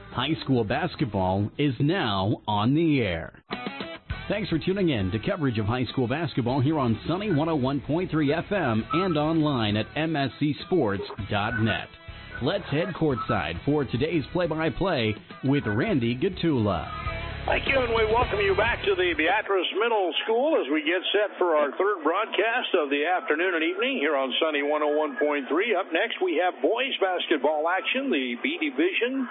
High school basketball is now on the air. Thanks for tuning in to coverage of high school basketball here on Sunny 101.3 FM and online at mscsports.net. Let's head courtside for today's play-by-play with Randy Gatula. Thank you, and we welcome you back to the Beatrice Middle School as we get set for our third broadcast of the afternoon and evening here on Sunny 101.3. Up next, we have boys basketball action, the B Division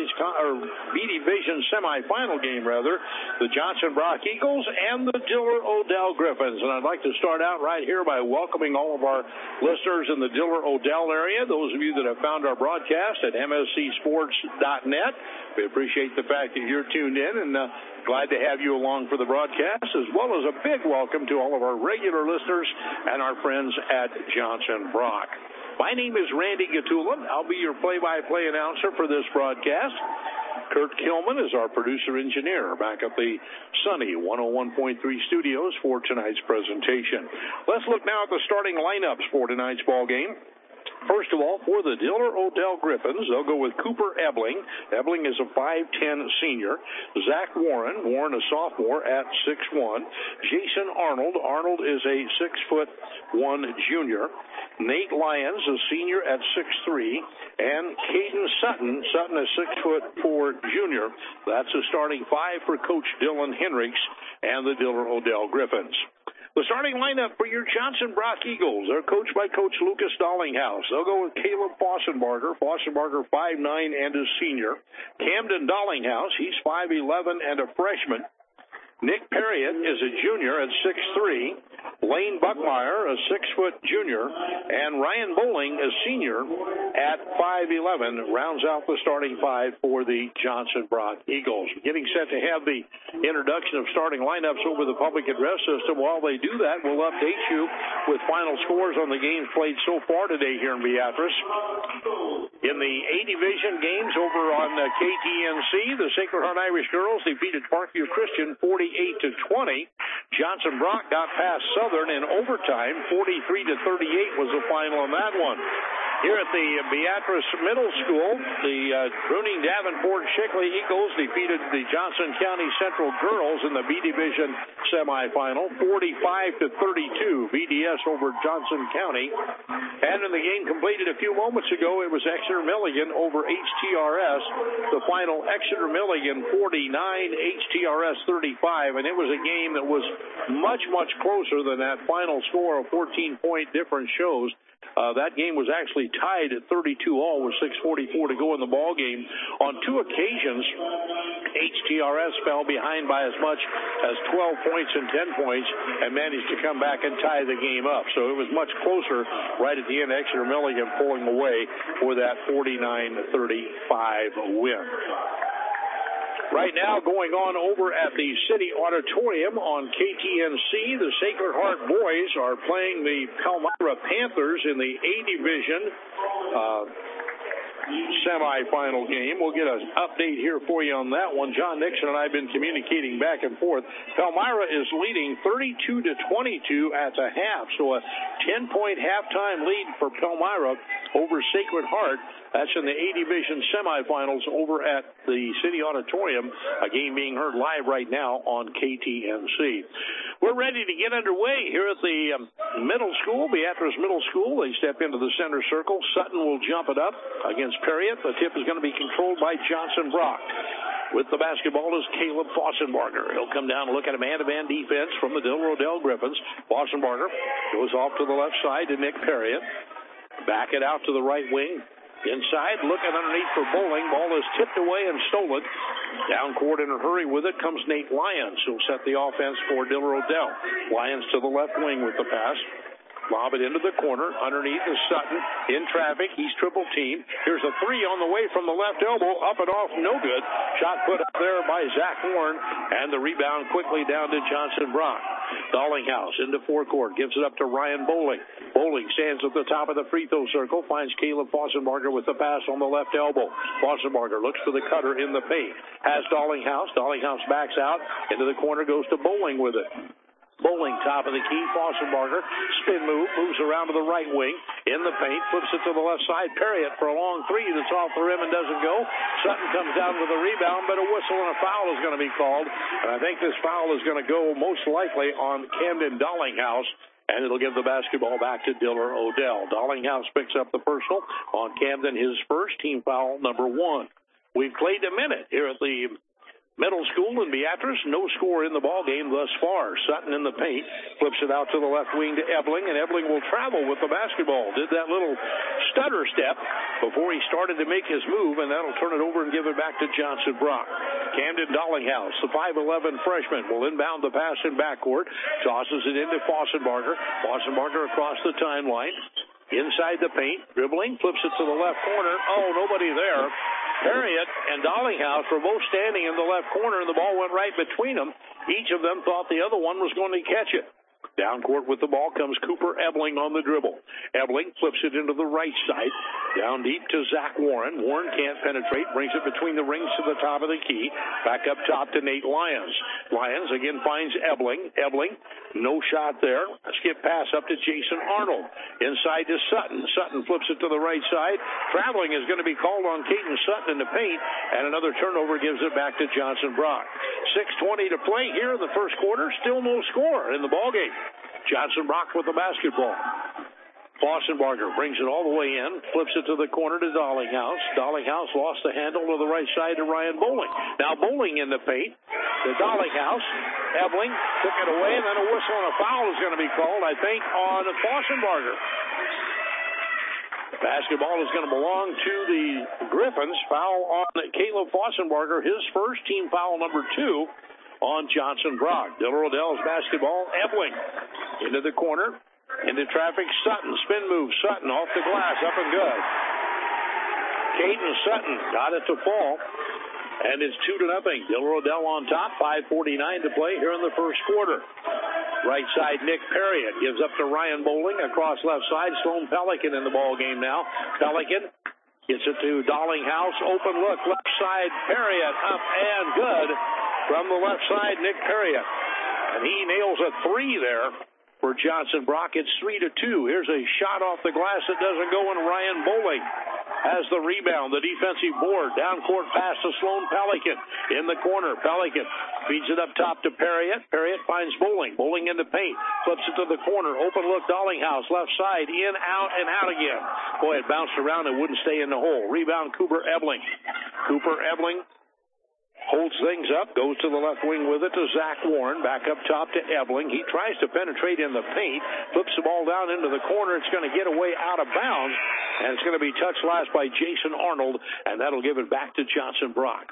B Division semifinal game, the Johnson Brock Eagles and the Diller Odell Griffins. And I'd like to start out right here by welcoming all of our listeners in the Diller Odell area, those of you that have found our broadcast at mscsports.net. We appreciate the fact that you're tuned in, and glad to have you along for the broadcast, as well as a big welcome to all of our regular listeners and our friends at Johnson Brock. My name is Randy Gatula. I'll be your play-by-play announcer for this broadcast. Kurt Kilman is our producer-engineer back at the Sunny 101.3 studios for tonight's presentation. Let's look now at the starting lineups for tonight's ball game. First of all, for the Diller Odell Griffins, they'll go with Cooper Ebling. Ebling is a 5'10 senior. Zach Warren a sophomore at 6'1. Jason Arnold is a 6'1 junior. Nate Lyons, a senior at 6'3. And Caden Sutton is 6'4 junior. That's a starting five for Coach Dylan Henrichs and the Diller Odell Griffins. The starting lineup for your Johnson Brock Eagles, they're coached by Coach Lucas Dollinghouse. They'll go with Caleb Fossenbarger 5'9 and a senior. Camden Dollinghouse, he's 5'11 and a freshman. Nick Perriott is a junior at 6'3. Lane Buckmeyer, a 6' junior. And Ryan Bowling, a senior at 5'11, rounds out the starting five for the Johnson Brock Eagles. Getting set to have the introduction of starting lineups over the public address system. While they do that, we'll update you with final scores on the games played so far today here in Beatrice. In the A Division games over on KTNC, the Sacred Heart Irish Girls defeated Parkview Christian 48-20. Johnson Brock got past Southern in overtime. 43-38 was the final on that one. Here at the Beatrice Middle School, the Bruning Davenport Shickley Eagles defeated the Johnson County Central Girls in the B Division semifinal, 45-32, BDS over Johnson County. And in the game completed a few moments ago, it was Exeter Milligan over HTRS. The final, Exeter Milligan 49, HTRS 35, and it was a game that was much, much closer than that final score of 14-point difference shows. That game was actually tied at 32-all with 6:44 to go in the ball game. On two occasions, HTRS fell behind by as much as 12 points and 10 points and managed to come back and tie the game up. So it was much closer right at the end. Exeter Milligan pulling away for that 49-35 win. Right now, going on over at the City Auditorium on KTNC, the Sacred Heart boys are playing the Palmyra Panthers in the A Division semifinal game. We'll get an update here for you on that one. John Nixon and I have been communicating back and forth. Palmyra is leading 32-22 at the half, so a 10-point halftime lead for Palmyra over Sacred Heart. That's in the A Division semifinals over at the City Auditorium, a game being heard live right now on KTNC. We're ready to get underway here at the middle school, Beatrice Middle School. They step into the center circle. Sutton will jump it up against Perriott. The tip is going to be controlled by Johnson Brock. With the basketball is Caleb Fossenbarger. He'll come down and look at a man-to-man defense from the Diller Odell Griffins. Fossenbarger goes off to the left side to Nick Perriott. Back it out to the right wing. Inside, looking underneath for Bowling. Ball is tipped away and stolen. Down court in a hurry with it comes Nate Lyons, who'll set the offense for Diller Odell. Lyons to the left wing with the pass. Lob it into the corner. Underneath is Sutton. In traffic. He's triple teamed. Here's a three on the way from the left elbow. Up and off. No good. Shot put up there by Zach Warren. And the rebound quickly down to Johnson Brock. Dollinghouse into forecourt. Gives it up to Ryan Bowling. Bowling stands at the top of the free throw circle. Finds Caleb Fossenbarger with the pass on the left elbow. Fossenbarger looks for the cutter in the paint. Has Dollinghouse. Dollinghouse backs out. Into the corner goes to Bowling with it. Bowling, top of the key, Fossenbarger, spin move, moves around to the right wing, in the paint, flips it to the left side. Perriott for a long three that's off the rim and doesn't go. Sutton comes down with a rebound, but a whistle and a foul is going to be called. And I think this foul is going to go most likely on Camden Dollinghouse, and it'll give the basketball back to Diller Odell. Dollinghouse picks up the personal on Camden, his first, team foul number 1. We've played a minute here at the middle school in Beatrice. No score in the ball game thus far. Sutton in the paint, flips it out to the left wing to Ebling, and Ebling will travel with the basketball. Did that little stutter step before he started to make his move, and that'll turn it over and give it back to Johnson Brock. Camden Dollinghouse, the 5'11 freshman, will inbound the pass in backcourt, tosses it into Fossenbarger. Fossenbarger across the timeline. Inside the paint, dribbling, flips it to the left corner. Oh, nobody there. Harriet and Dollinghouse were both standing in the left corner, and the ball went right between them. Each of them thought the other one was going to catch it. Down court with the ball comes Cooper Ebling on the dribble. Ebling flips it into the right side. Down deep to Zach Warren. Warren can't penetrate. Brings it between the rings to the top of the key. Back up top to Nate Lyons. Lyons again finds Ebling. Ebling, no shot there. A skip pass up to Jason Arnold. Inside to Sutton. Sutton flips it to the right side. Traveling is going to be called on Caden Sutton in the paint. And another turnover gives it back to Johnson Brock. 6:20 to play here in the first quarter. Still no score in the ballgame. Johnson Brock with the basketball. Fossenbarger brings it all the way in, flips it to the corner to Dollinghouse. Dollinghouse lost the handle to the right side to Ryan Bowling. Now Bowling in the paint to Dollinghouse. Ebling took it away, and then a whistle and a foul is going to be called, I think, on Fossenbarger. Basketball is going to belong to the Griffins. Foul on Caleb Fossenbarger, his first, team foul number 2 on Johnson Brock. Diller Odell's basketball. Ebling into the corner. Into traffic. Sutton. Spin move. Sutton off the glass. Up and good. Caden Sutton got it to fall. And it's 2-0. Diller Odell on top. 5:49 to play here in the first quarter. Right side, Nick Perriott gives up to Ryan Bowling. Across left side, Sloan Pelican in the ball game now. Pelican gets it to Dollinghouse. Open look. Left side, Perriott up and good. From the left side, Nick Perriott. And he nails a 3 there for Johnson Brock. It's 3-2. Here's a shot off the glass that doesn't go, and Ryan Bowling has the rebound. The defensive board. Down court pass to Sloan Pelican. In the corner, Pelican feeds it up top to Perriott. Perriott finds Bowling. Bowling in the paint. Flips it to the corner. Open look, Dollinghouse. Left side. In, out, and out again. Boy, it bounced around and wouldn't stay in the hole. Rebound, Cooper Ebling. Cooper Ebling holds things up, goes to the left wing with it to Zach Warren. Back up top to Ebling. He tries to penetrate in the paint, flips the ball down into the corner. It's going to get away out of bounds, and it's going to be touched last by Jason Arnold, and that'll give it back to Johnson Brock.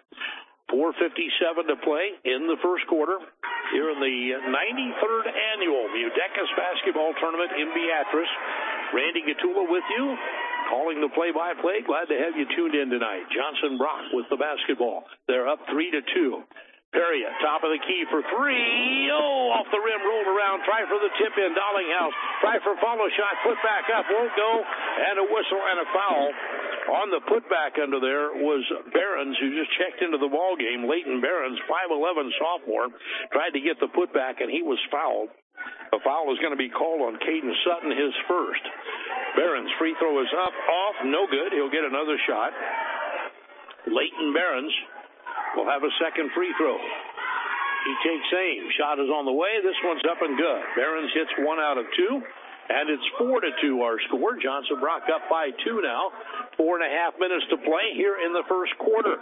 4:57 to play in the first quarter here in the 93rd annual Mudecas Basketball Tournament in Beatrice. Randy Gatula with you, calling the play-by-play. Glad to have you tuned in tonight. Johnson Brock with the basketball. They're up 3-2. Perriott, top of the key for 3. Oh, off the rim, rolled around. Try for the tip in. Dollinghouse. Try for follow shot. Put back up. Won't go. And a whistle and a foul. On the putback under there was Behrens, who just checked into the ball game. Leighton Behrens, 5'11 sophomore, tried to get the putback, and he was fouled. A foul is going to be called on Caden Sutton, his first. Behrens' free throw is up, off, no good. He'll get another shot. Leighton Behrens will have a second free throw. He takes aim. Shot is on the way. This one's up and good. Behrens hits 1 out of 2. And it's 4-2 our score. Johnson Brock up by 2 now. 4.5 minutes to play here in the first quarter.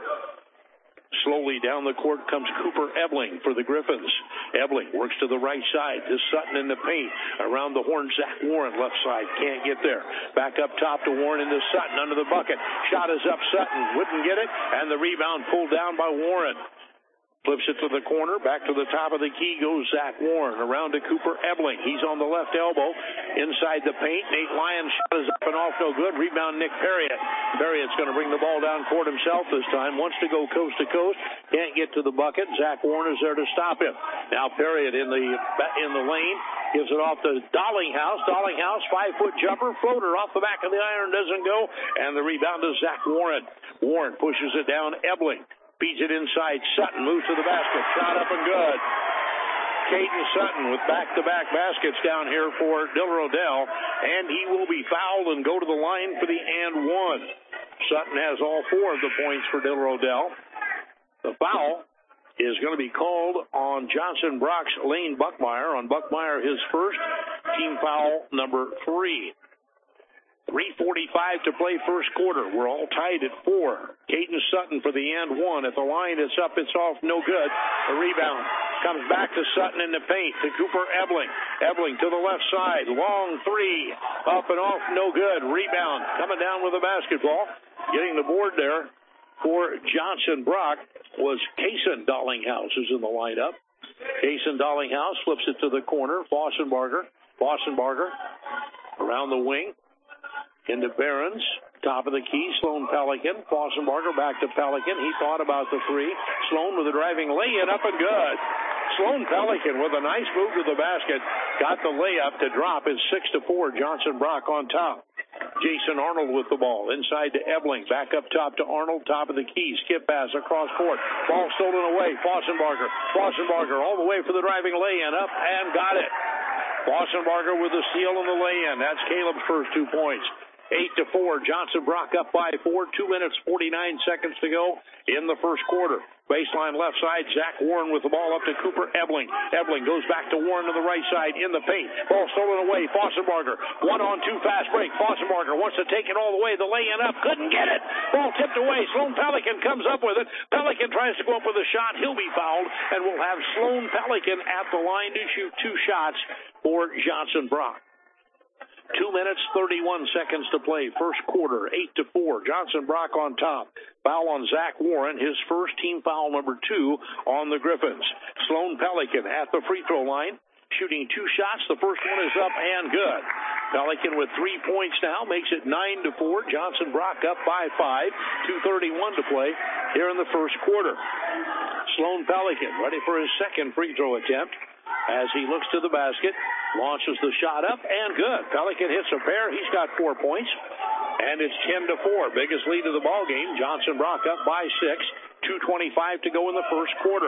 Slowly down the court comes Cooper Ebling for the Griffins. Ebling works to the right side. To Sutton in the paint. Around the horn, Zach Warren left side. Can't get there. Back up top to Warren into Sutton under the bucket. Shot is up. Sutton wouldn't get it. And the rebound pulled down by Warren. Flips it to the corner. Back to the top of the key goes Zach Warren. Around to Cooper Ebling. He's on the left elbow. Inside the paint. Nate Lyons shot is up and off. No good. Rebound Nick Perriott. Perriott's going to bring the ball down court himself this time. Wants to go coast to coast. Can't get to the bucket. Zach Warren is there to stop him. Now Perriott in the lane. Gives it off to Dollinghouse. Dollinghouse, 5-foot jumper. Floater off the back of the iron. Doesn't go. And the rebound to Zach Warren. Warren pushes it down. Ebling feeds it inside. Sutton moves to the basket. Shot up and good. Caden Sutton with back-to-back baskets down here for Diller Odell. And he will be fouled and go to the line for the and one. Sutton has all 4 of the points for Diller Odell. The foul is going to be called on Johnson Brock's Lane Buckmeyer. On Buckmeyer, his first, team foul number 3. 3:45 to play first quarter. We're all tied at 4. Caden Sutton for the and 1. At the line, it's up, it's off, no good. A rebound comes back to Sutton in the paint to Cooper Ebling. Ebling to the left side. Long 3. Up and off, no good. Rebound coming down with the basketball. Getting the board there for Johnson Brock was Kason Dollinghouse, who's in the lineup. Kason Dollinghouse flips it to the corner. Fossenbarger around the wing. Into Behrens, top of the key, Sloan Pelican. Fossenbarger back to Pelican. He thought about the 3. Sloan with a driving lay-in, up and good. Sloan Pelican with a nice move to the basket. Got the layup to drop. It's 6-4. Johnson Brock on top. Jason Arnold with the ball. Inside to Ebling. Back up top to Arnold. Top of the key. Skip pass across court. Ball stolen away. Fossenbarger all the way for the driving lay-in. Up and got it. Fossenbarger with the steal and the lay-in. That's Caleb's first 2 points. 8-4. Johnson Brock up by 4. 2 minutes, 49 seconds to go in the first quarter. Baseline left side. Zach Warren with the ball up to Cooper Ebling. Ebling goes back to Warren to the right side in the paint. Ball stolen away. Fossenbarger. 1-on-2 fast break. Fossenbarger wants to take it all the way. The lay-in up. Couldn't get it. Ball tipped away. Sloan Pelican comes up with it. Pelican tries to go up with a shot. He'll be fouled. And we'll have Sloan Pelican at the line to shoot 2 shots for Johnson Brock. 2 minutes, 31 seconds to play. First quarter, 8-4. Johnson Brock on top. Foul on Zach Warren, his first, team foul number 2 on the Griffins. Sloan Pelican at the free throw line, shooting 2 shots. The first one is up and good. Pelican with 3 points now, makes it 9-4. Johnson Brock up by 5. 2:31 to play here in the first quarter. Sloan Pelican ready for his second free throw attempt. As he looks to the basket, launches the shot up, and good. Pelican hits a pair. He's got 4 points, and it's 10-4. Biggest lead of the ball game. Johnson Brock up by 6. 2:25 to go in the first quarter.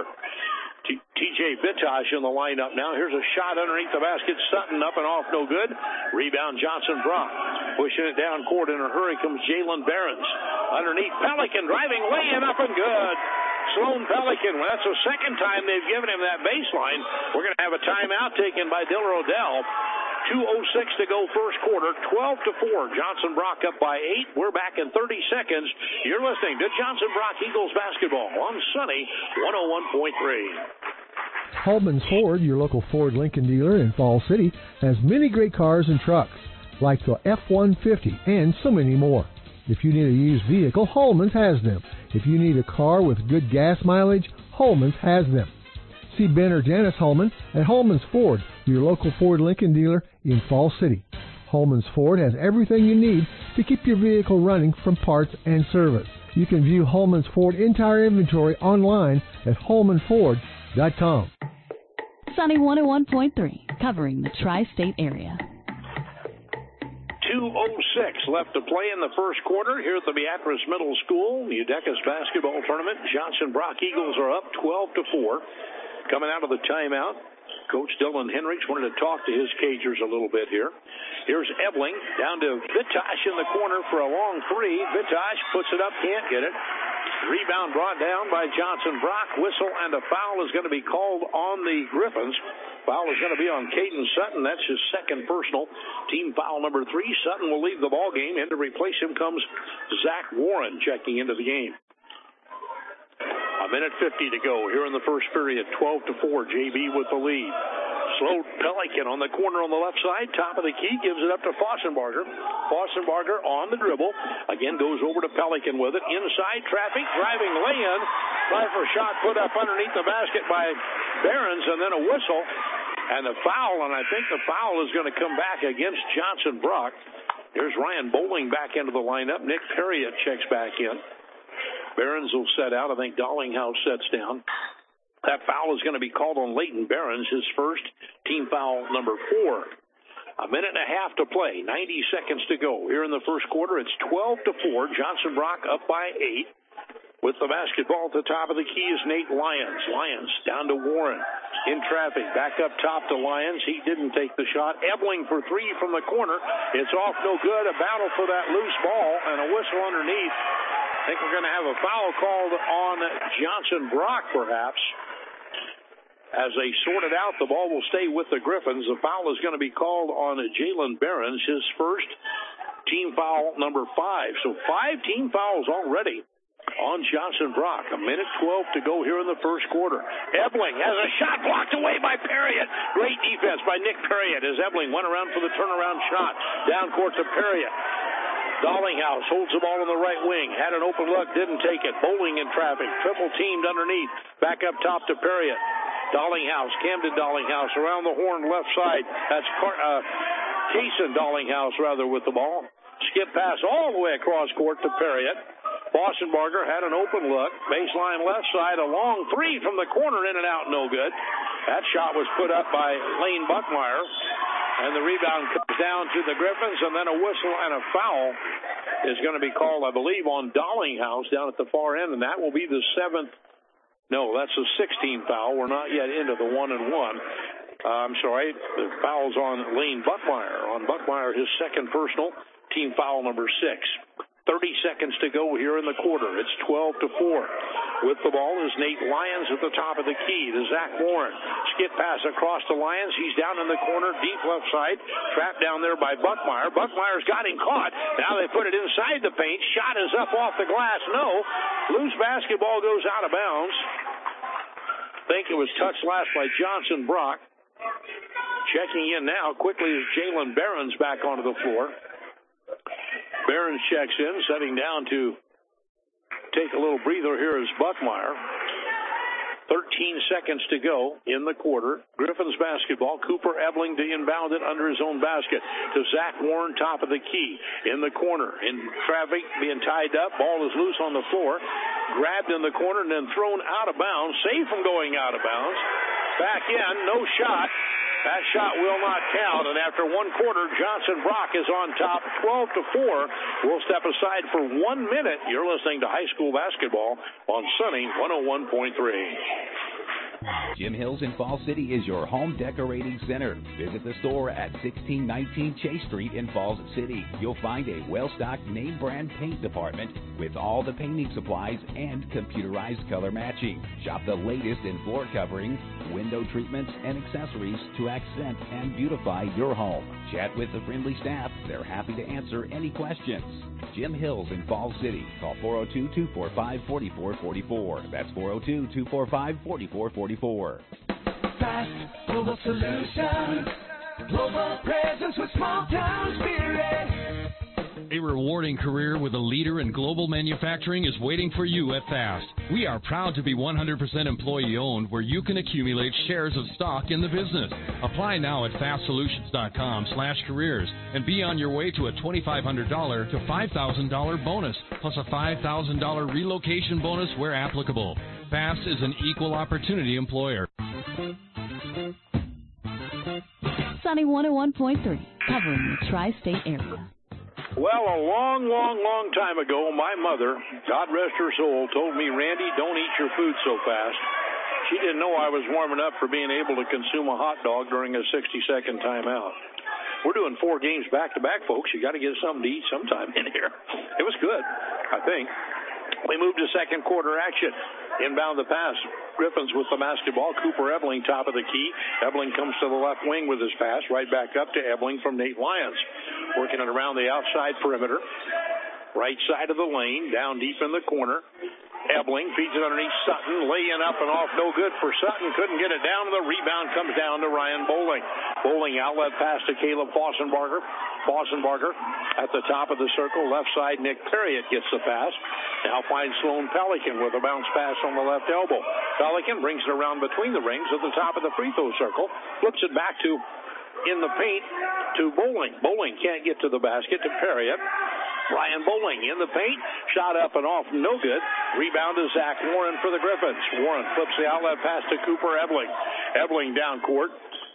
TJ Vitosh in the lineup now. Here's a shot underneath the basket. Sutton up and off, no good. Rebound Johnson Brock. Pushing it down court in a hurry comes Jalen Behrens. Underneath Pelican, driving, laying up and good. Sloan Pelican, well, that's the second time they've given him that baseline. We're going to have a timeout taken by Diller Odell. 2:06 to go first quarter, 12-4. Johnson Brock up by 8. We're back in 30 seconds. You're listening to Johnson Brock Eagles basketball on Sunny 101.3. Holman's Ford, your local Ford Lincoln dealer in Fall City, has many great cars and trucks, like the F-150 and so many more. If you need a used vehicle, Holman's has them. If you need a car with good gas mileage, Holman's has them. See Ben or Janice Holman at Holman's Ford, your local Ford Lincoln dealer in Fall City. Holman's Ford has everything you need to keep your vehicle running from parts and service. You can view Holman's Ford entire inventory online at holmanford.com. Sunny 101.3, covering the tri-state area. 2:06 left to play in the first quarter here at the Beatrice Middle School. The Udecas basketball tournament. Johnson Brock Eagles are up 12-4. Coming out of the timeout, Coach Dylan Hendricks wanted to talk to his Cagers a little bit here. Here's Ebling down to Vitosh in the corner for a long 3. Vitosh puts it up, can't get it. Rebound brought down by Johnson Brock. Whistle and a foul is going to be called on the Griffins. Foul is going to be on Caden Sutton. That's his second personal. Team foul number 3. Sutton will leave the ball game, and to replace him comes Zach Warren checking into the game. A minute 50 to go here in the first period. 12-4. JB with the lead. Sloan Pelican on the corner on the left side. Top of the key. Gives it up to Fossenbarger. Fossenbarger on the dribble. Again goes over to Pelican with it. Inside traffic. Driving lay-in. Try for a shot put up underneath the basket by Behrens. And then a whistle. And the foul. And I think the foul is going to come back against Johnson Brock. Here's Ryan Bowling back into the lineup. Nick Perriott checks back in. Behrens will set out. I think Dollinghouse sets down. That foul is going to be called on Leighton Behrens, his first, team foul number 4. A minute and a half to play, 90 seconds to go. Here in the first quarter, it's 12-4. Johnson Brock up by 8 With the basketball at the top of the key is Nate Lyons. Lyons down to Warren. In traffic, back up top to Lyons. He didn't take the shot. Ebling for three from the corner. It's off, no good. A battle for that loose ball and a whistle underneath. I think we're going to have a foul called on Johnson Brock, perhaps. As they sort it out, the ball will stay with the Griffins. The foul is going to be called on Jalen Behrens, his first team foul number 5. So 5 team fouls already on Johnson Brock. 1:12 to go here in the first quarter. Ebling has a shot blocked away by Perriott. Great defense by Nick Perriott as Ebling went around for the turnaround shot. Down court to Perriott. Dollinghouse holds the ball on the right wing. Had an open look, didn't take it. Bowling in traffic. Triple teamed underneath. Back up top to Perriott. Dollinghouse, Camden Dollinghouse around the horn left side. That's Cason Dollinghouse rather with the ball. Skip pass all the way across court to Perriott. Bossenbarger had an open look. Baseline left side, a long three from the corner, in and out, no good. That shot was put up by Lane Buckmeyer. And the rebound comes down to the Griffins, and then a whistle and a foul is going to be called, I believe, on Dollinghouse down at the far end, and that will be the 7th. No, that's the 16th foul. We're not yet into the 1-and-1. I'm sorry, the foul's on Lane Buckmeyer. On Buckmeyer, his second personal, team foul number 6. 30 seconds to go here in the quarter. It's 12-4. With the ball is Nate Lyons at the top of the key to Zach Warren. Skip pass across to Lyons. He's down in the corner, deep left side. Trapped down there by Buckmeyer. Buckmeyer's got him caught. Now they put it inside the paint. Shot is up off the glass. No. Loose basketball goes out of bounds. I think it was touched last by Johnson Brock. Checking in now quickly is Jalen Behrens back onto the floor. Behrens checks in, setting down to take a little breather here is Buckmeyer. 13 seconds to go in the quarter. Griffins basketball. Cooper Ebling to inbound it under his own basket to Zach Warren, top of the key. In the corner. In traffic, being tied up. Ball is loose on the floor. Grabbed in the corner and then thrown out of bounds. Saved from going out of bounds. Back in, no shot. That shot will not count, and after one quarter, Johnson Brock is on top, 12-4. We'll step aside for 1 minute. You're listening to high school basketball on Sunny 101.3. Jim Hills in Fall City is your home decorating center. Visit the store at 1619 Chase Street in Falls City. You'll find a well-stocked name brand paint department with all the painting supplies and computerized color matching. Shop the latest in floor coverings, window treatments, and accessories to accent and beautify your home. Chat with the friendly staff. They're happy to answer any questions. Jim Hills in Falls City. Call 402-245-4444. That's 402-245-4444. Fast Global Solutions. Global presence with small town spirit. A rewarding career with a leader in global manufacturing is waiting for you at FAST. We are proud to be 100% employee-owned, where you can accumulate shares of stock in the business. Apply now at fastsolutions.com/careers and be on your way to a $2,500 to $5,000 bonus, plus a $5,000 relocation bonus where applicable. FAST is an equal opportunity employer. Sunny 101.3, covering the tri-state area. Well, a long time ago, my mother, God rest her soul, told me, Randy, don't eat your food so fast. She didn't know I was warming up for being able to consume a hot dog during a 60-second timeout. We're doing 4 games back-to-back, folks. You got to get something to eat sometime in here. It was good, I think. We moved to second quarter action. Inbound the pass. Griffins with the basketball. Cooper Ebling, top of the key. Ebling comes to the left wing with his pass. Right back up to Ebling from Nate Lyons. Working it around the outside perimeter. Right side of the lane. Down deep in the corner. Ebling feeds it underneath Sutton. Laying up and off. No good for Sutton. Couldn't get it down. The rebound comes down to Ryan Bowling. Bowling outlet pass to Caleb Fossenbarger. Fossenbarger at the top of the circle. Left side, Nick Perriott gets the pass. Now finds Sloan Pelican with a bounce pass on the left elbow. Pelican brings it around between the rings at the top of the free throw circle. Flips it back to in the paint to Bowling. Bowling can't get to the basket to Perriott. Ryan Bowling in the paint. Shot up and off. No good. Rebound to Zach Warren for the Griffins. Warren flips the outlet pass to Cooper Ebling. Ebling down court.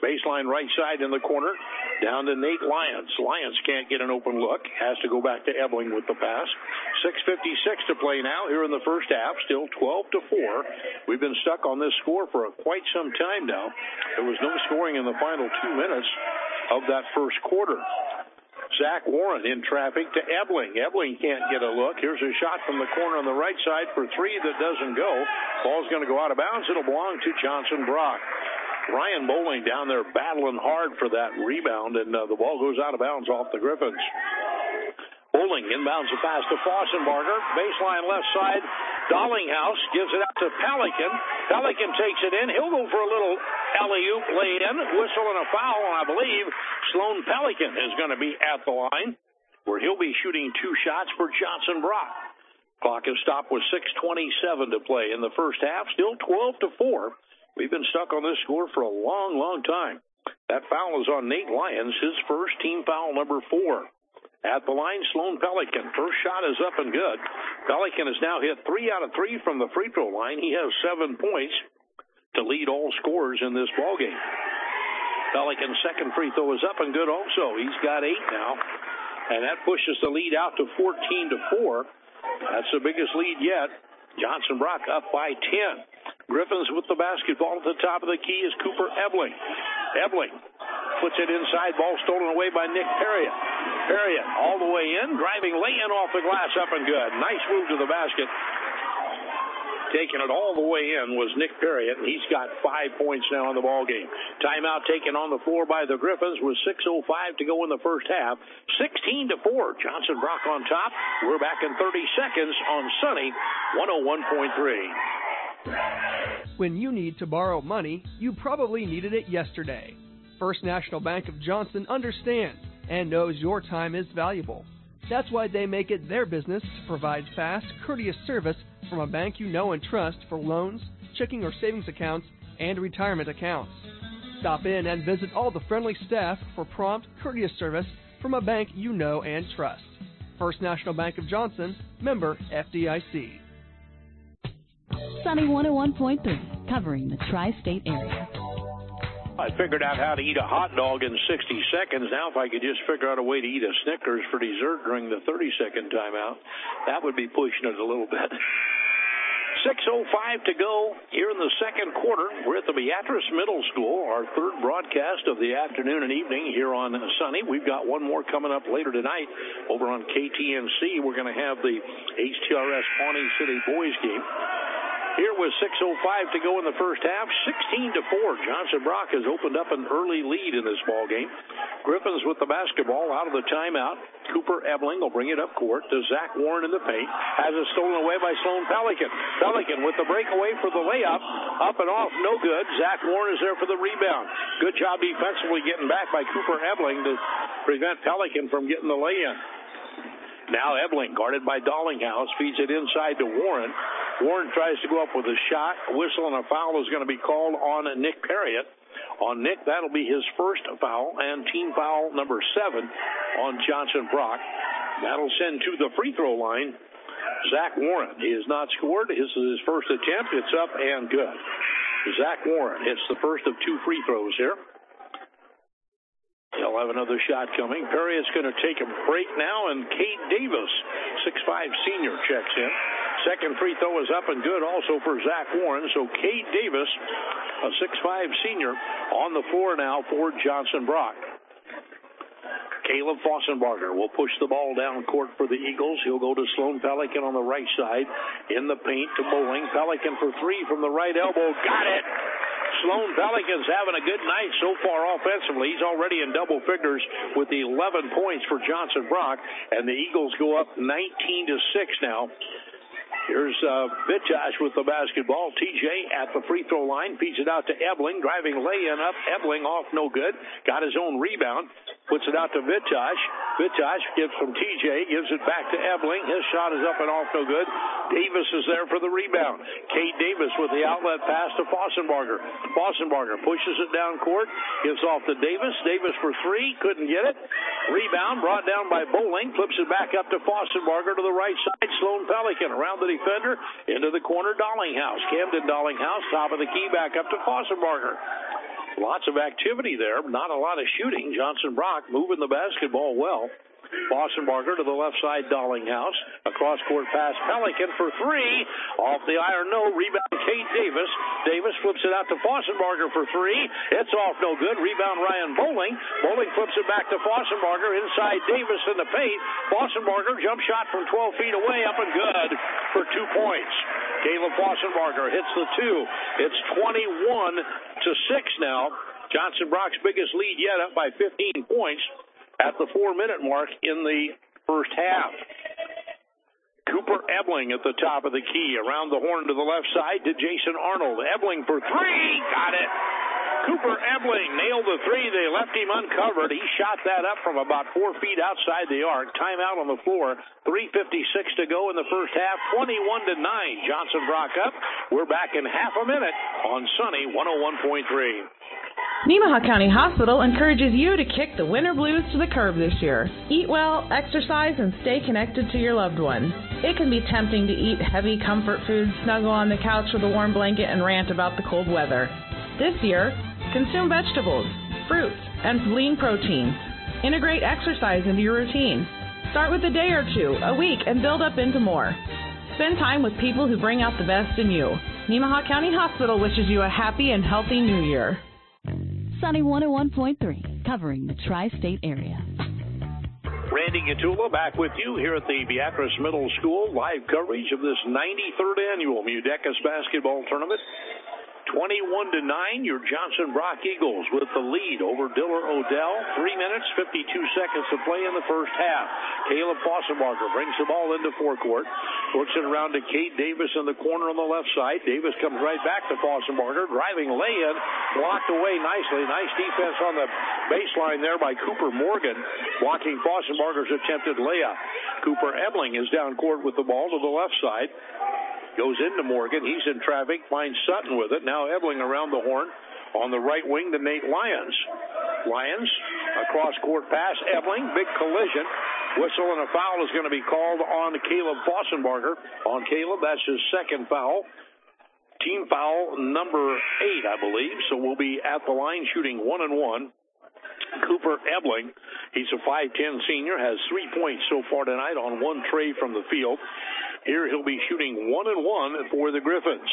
Baseline right side in the corner. Down to Nate Lyons. Lyons can't get an open look. Has to go back to Ebling with the pass. 6:56 to play now here in the first half. Still 12-4. We've been stuck on this score for quite some time now. There was no scoring in the final 2 minutes of that first quarter. Zach Warren in traffic to Ebling. Ebling can't get a look. Here's a shot from the corner on the right side for three that doesn't go. Ball's going to go out of bounds. It'll belong to Johnson Brock. Ryan Bowling down there battling hard for that rebound, and the ball goes out of bounds off the Griffins. Bowling inbounds the pass to Fossenbarger. Baseline left side. Dollinghouse gives it out to Pelican. Pelican takes it in. He'll go for a little alley-oop lay-in. Whistle and a foul, and I believe Sloan Pelican is going to be at the line, where he'll be shooting two shots for Johnson Brock. Clock is stopped with 6:27 to play in the first half. Still 12-4. We've been stuck on this score for a long, long time. That foul is on Nate Lyons, his first, team foul number 4. At the line, Sloan Pelican. First shot is up and good. Pelican has now hit 3 out of 3 from the free throw line. He has 7 points to lead all scorers in this ballgame. Pelican's second free throw is up and good also. He's got 8 now, and that pushes the lead out to 14-4. That's the biggest lead yet. Johnson Brock up by 10. Griffins with the basketball at the top of the key is Cooper Ebling. Ebling puts it inside. Ball stolen away by Nick Perriott. Perriott all the way in, driving lay-in off the glass, up and good. Nice move to the basket. Taking it all the way in was Nick Perriott, and he's got 5 points now in the ball game. Timeout taken on the floor by the Griffins with 6:05 to go in the first half. 16-4. Johnson Brock on top. We're back in 30 seconds on Sunny 101.3. When you need to borrow money, you probably needed it yesterday. First National Bank of Johnson understands and knows your time is valuable. That's why they make it their business to provide fast, courteous service from a bank you know and trust for loans, checking or savings accounts, and retirement accounts. Stop in and visit all the friendly staff for prompt, courteous service from a bank you know and trust. First National Bank of Johnson, member FDIC. Sunny 101.3, covering the tri-state area. I figured out how to eat a hot dog in 60 seconds. Now if I could just figure out a way to eat a Snickers for dessert during the 30-second timeout, that would be pushing it a little bit. 6:05 to go here in the second quarter. We're at the Beatrice Middle School, our third broadcast of the afternoon and evening here on Sunny. We've got one more coming up later tonight over on KTNC. We're going to have the HTRS Pawnee City boys game. Here with 6:05 to go in the first half, 16-4. Johnson Brock has opened up an early lead in this ball game. Griffins with the basketball out of the timeout. Cooper Ebling will bring it up court to Zach Warren in the paint. Has it stolen away by Sloan Pelican. Pelican with the breakaway for the layup. Up and off, no good. Zach Warren is there for the rebound. Good job defensively getting back by Cooper Ebling to prevent Pelican from getting the lay-in. Now Ebling, guarded by Dollinghouse, feeds it inside to Warren. Warren tries to go up with a shot. A whistle and a foul is going to be called on Nick Perriott. On Nick, that'll be his first foul and team foul number 7 on Johnson Brock. That'll send to the free throw line Zach Warren. He has not scored. This is his first attempt. It's up and good. Zach Warren hits the first of 2 free throws here. He'll have another shot coming. Perriott's going to take a break now, and Cade Davis, 6'5 senior, checks in. Second free throw is up and good also for Zach Warren. So Cade Davis, a 6'5 senior, on the floor now for Johnson Brock. Caleb Fossenbarger will push the ball down court for the Eagles. He'll go to Sloan Pelican on the right side. In the paint to Bowling. Pelican for 3 from the right elbow. Got it! Sloan Pelican's having a good night so far offensively. He's already in double figures with the 11 points for Johnson Brock, and the Eagles go up 19-6 now. Here's Vitosh with the basketball. TJ at the free throw line. Feeds it out to Ebling. Driving lay-in up. Ebling off no good. Got his own rebound. Puts it out to Vitosh. Vitosh gives from TJ. Gives it back to Ebling. His shot is up and off no good. Davis is there for the rebound. Cade Davis with the outlet pass to Fossenbarger. Fossenbarger pushes it down court. Gives off to Davis. Davis for 3. Couldn't get it. Rebound brought down by Bowling. Flips it back up to Fossenbarger to the right side. Sloan Pelican around the defender. Into the corner, Dollinghouse. Camden Dollinghouse, top of the key, back up to Fossenbarger. Lots of activity there, not a lot of shooting. Johnson Brock moving the basketball well. Fossenbarger to the left side, Dollinghouse. Across court pass, Pelican for three. Off the iron, no. Rebound, Kate Davis. Davis flips it out to Fossenbarger for three. It's off, no good. Rebound, Ryan Bowling. Bowling flips it back to Fossenbarger. Inside Davis in the paint. Fossenbarger, jump shot from 12 feet away, up and good for 2 points. Caleb Fossenbarger hits the two. It's 21-6 now. Johnson Brock's biggest lead yet, up by 15 points at the 4-minute mark in the first half. Cooper Ebling at the top of the key. Around the horn to the left side to Jason Arnold. Ebling for three. Got it. Cooper Ebling nailed the three. They left him uncovered. He shot that up from about 4 feet outside the arc. Timeout on the floor. 3:56 to go in the first half. 21-9. Johnson Brock up. We're back in half a minute on Sunny 101.3. Nemaha County Hospital encourages you to kick the winter blues to the curb this year. Eat well, exercise, and stay connected to your loved one. It can be tempting to eat heavy comfort foods, snuggle on the couch with a warm blanket, and rant about the cold weather. This year, consume vegetables, fruits, and lean proteins. Integrate exercise into your routine. Start with a day or two, a week, and build up into more. Spend time with people who bring out the best in you. Nemaha County Hospital wishes you a happy and healthy new year. Sunny 101.3, covering the tri-state area. Randy Gatula back with you here at the Beatrice Middle School. Live coverage of this 93rd annual Mudecas basketball tournament. 21-9, your Johnson Brock Eagles with the lead over Diller Odell. 3 minutes, 52 seconds to play in the first half. Caleb Fossenbarger brings the ball into forecourt. Works it around to Kate Davis in the corner on the left side. Davis comes right back to Fossenbarger. Driving lay-in, blocked away nicely. Nice defense on the baseline there by Cooper Morgan, blocking Fossenbarger's attempted layup. Cooper Ebling is down court with the ball to the left side. Goes into Morgan. He's in traffic. Finds Sutton with it. Now Ebling around the horn on the right wing to Nate Lyons. Lyons, across court pass. Ebling, big collision. Whistle and a foul is going to be called on Caleb Fossenbarger. On Caleb, that's his second foul. Team foul number 8, I believe. So we'll be at the line shooting 1-1. Cooper Ebling, he's a 5'10 senior, has 3 points so far tonight on one tray from the field. Here he'll be shooting 1-1 for the Griffins.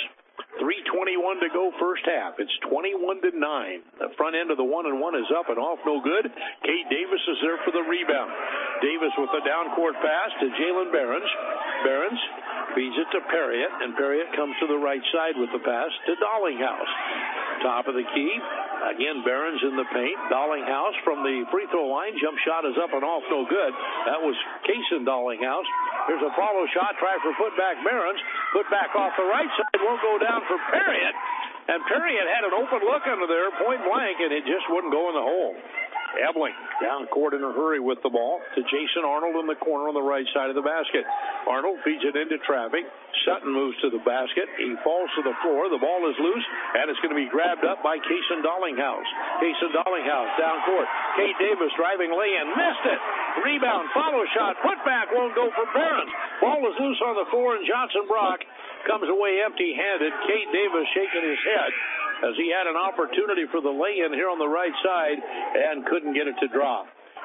3:21 to go first half. It's 21-9. The front end of the 1-1 is up and off, no good. Kate Davis is there for the rebound. Davis with a down court pass to Jalen Behrens. Behrens feeds it to Perriott, and Perriott comes to the right side with the pass to Dollinghouse. Top of the key. Again, Behrens in the paint. Dollinghouse from the free throw line. Jump shot is up and off, no good. That was Kaysen Dollinghouse. Here's a follow shot. Try for putback Behrens. Put back off the right side. Won't go down for Perriott. And Perriott had an open look under there, point blank, and it just wouldn't go in the hole. Ebling down court in a hurry with the ball to Jason Arnold in the corner on the right side of the basket. Arnold feeds it into traffic. Sutton moves to the basket. He falls to the floor. The ball is loose, and it's going to be grabbed up by Kaysen Dollinghouse. Kaysen Dollinghouse down court. Kate Davis driving lay-in. Missed it. Rebound. Follow shot. Put back. Won't go for Behrens. Ball is loose on the floor, and Johnson Brock comes away empty-handed. Kate Davis shaking his head as he had an opportunity for the lay-in here on the right side and couldn't get it to drop.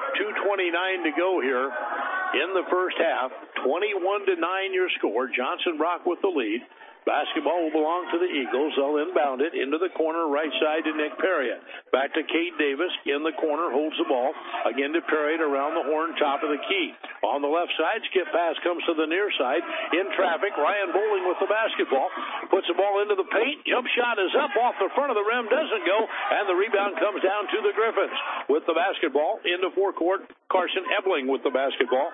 2:29 to go here in the first half. 21-9 your score. Johnson Brock with the lead. Basketball will belong to the Eagles. They'll inbound it into the corner right side to Nick Perriott. Back to Kate Davis in the corner, holds the ball. Again to Perriott around the horn, top of the key. On the left side, skip pass comes to the near side. In traffic, Ryan Bowling with the basketball. Puts the ball into the paint. Jump shot is up off the front of the rim. Doesn't go. And the rebound comes down to the Griffins. With the basketball into forecourt, Carson Ebling with the basketball.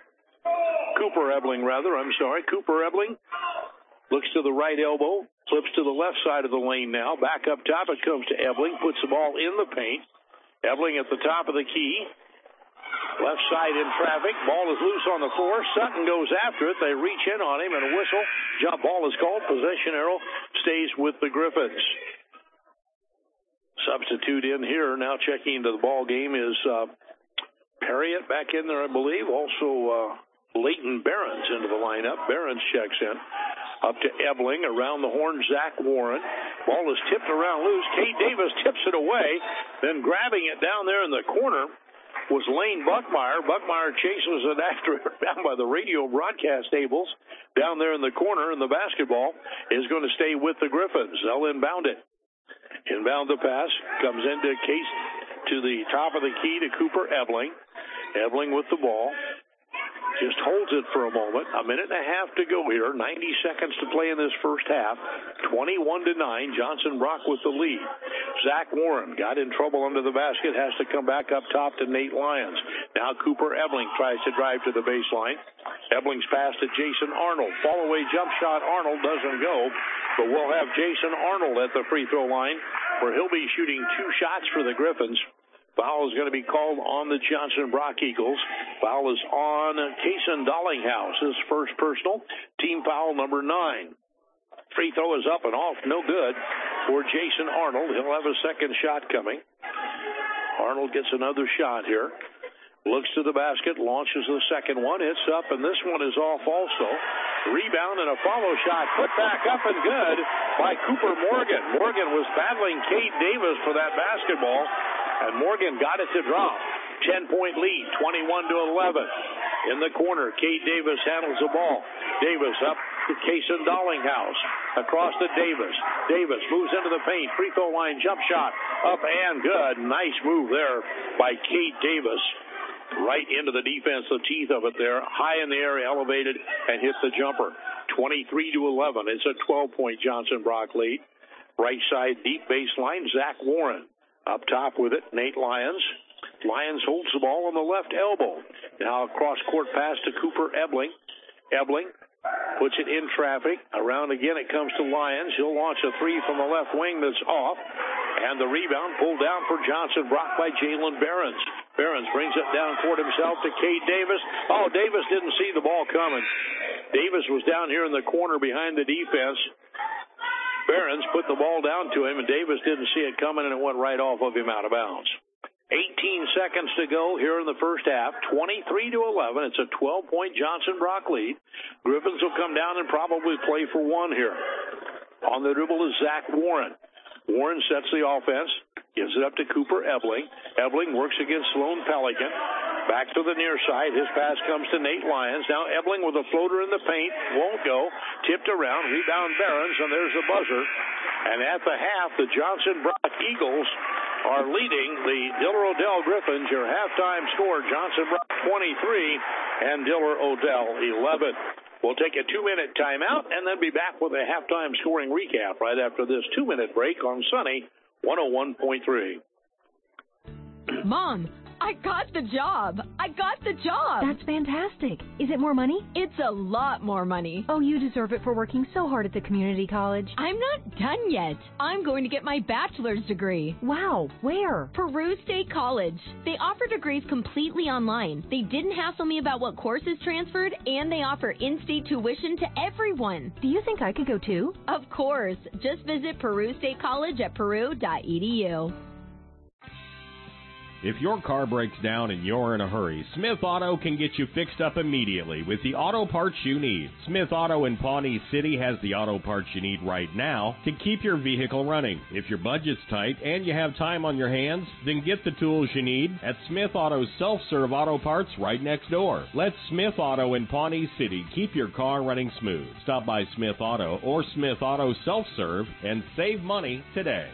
Cooper Ebling. Cooper Ebling. Looks to the right elbow, flips to the left side of the lane now. Back up top, it comes to Ebling, puts the ball in the paint. Ebling at the top of the key. Left side in traffic. Ball is loose on the floor. Sutton goes after it. They reach in on him, and a whistle. Jump ball is called. Possession arrow stays with the Griffins. Substitute in here. Now checking into the ball game is Perriott back in there, I believe. Also Leighton Behrens into the lineup. Behrens checks in. Up to Ebling, around the horn, Zach Warren. Ball is tipped around loose. Kate Davis tips it away. Then grabbing it down there in the corner was Lane Buckmeyer. Buckmeyer chases it after it down by the radio broadcast tables. Down there in the corner, and the basketball is going to stay with the Griffins. They'll inbound it. Inbound the pass. Comes into Case to the top of the key to Cooper Ebling. Ebling with the ball. Just holds it for a moment. A minute and a half to go here. 90 seconds to play in this first half. 21-9. Johnson Brock with the lead. Zach Warren got in trouble under the basket. Has to come back up top to Nate Lyons. Now Cooper Ebling tries to drive to the baseline. Ebling's pass to Jason Arnold. Fall away jump shot. Arnold doesn't go. But we'll have Jason Arnold at the free throw line, where he'll be shooting 2 shots for the Griffins. Foul is going to be called on the Johnson Brock Eagles. Foul is on Kason Dollinghouse. His first personal. Team foul number 9. Free throw is up and off. No good for Jason Arnold. He'll have a second shot coming. Arnold gets another shot here. Looks to the basket. Launches the second one. It's up, and this one is off also. Rebound and a follow shot. Put back up and good by Cooper Morgan. Morgan was battling Kate Davis for that basketball. And Morgan got it to drop. 10-point lead, 21-11. In the corner, Kate Davis handles the ball. Davis up to Kason Dollinghouse. Across to Davis. Davis moves into the paint. Free throw line jump shot. Up and good. Nice move there by Kate Davis. Right into the defense, the teeth of it there. High in the air, elevated, and hit the jumper. 23-11. It's a 12-point Johnson Brock lead. Right side, deep baseline, Zach Warren. Up top with it, Nate Lyons. Lyons holds the ball on the left elbow. Now a cross-court pass to Cooper Ebling. Ebling puts it in traffic. Around again it comes to Lyons. He'll launch a three from the left wing that's off. And the rebound pulled down for Johnson Brock by Jalen Behrens. Behrens brings it down court himself to Kate Davis. Oh, Davis didn't see the ball coming. Davis was down here in the corner behind the defense. Behrens put the ball down to him, and Davis didn't see it coming, and it went right off of him out of bounds. 18 seconds to go here in the first half. 23-11. It's a 12-point Johnson Brock lead. Griffins will come down and probably play for one here. On the dribble is Zach Warren. Warren sets the offense, gives it up to Cooper Ebling. Ebling works against Sloan Pelican. Back to the near side. His pass comes to Nate Lyons. Now Ebling with a floater in the paint. Won't go. Tipped around. Rebound Behrens, and there's the buzzer. And at the half, the Johnson Brock Eagles are leading the Diller Odell Griffins. Your halftime score, Johnson Brock 23 and Diller Odell 11. We'll take a 2-minute timeout and then be back with a halftime scoring recap right after this 2-minute break on Sunny 101.3. Mom, I got the job. That's fantastic. Is it more money? It's a lot more money. Oh, you deserve it for working so hard at the community college. I'm not done yet. I'm going to get my bachelor's degree. Wow, where? Peru State College. They offer degrees completely online. They didn't hassle me about what courses transferred, and they offer in-state tuition to everyone. Do you think I could go too? Of course. Just visit Peru State College at peru.edu. If your car breaks down and you're in a hurry, Smith Auto can get you fixed up immediately with the auto parts you need. Smith Auto in Pawnee City has the auto parts you need right now to keep your vehicle running. If your budget's tight and you have time on your hands, then get the tools you need at Smith Auto's self-serve auto parts right next door. Let Smith Auto in Pawnee City keep your car running smooth. Stop by Smith Auto or Smith Auto Self-Serve and save money today.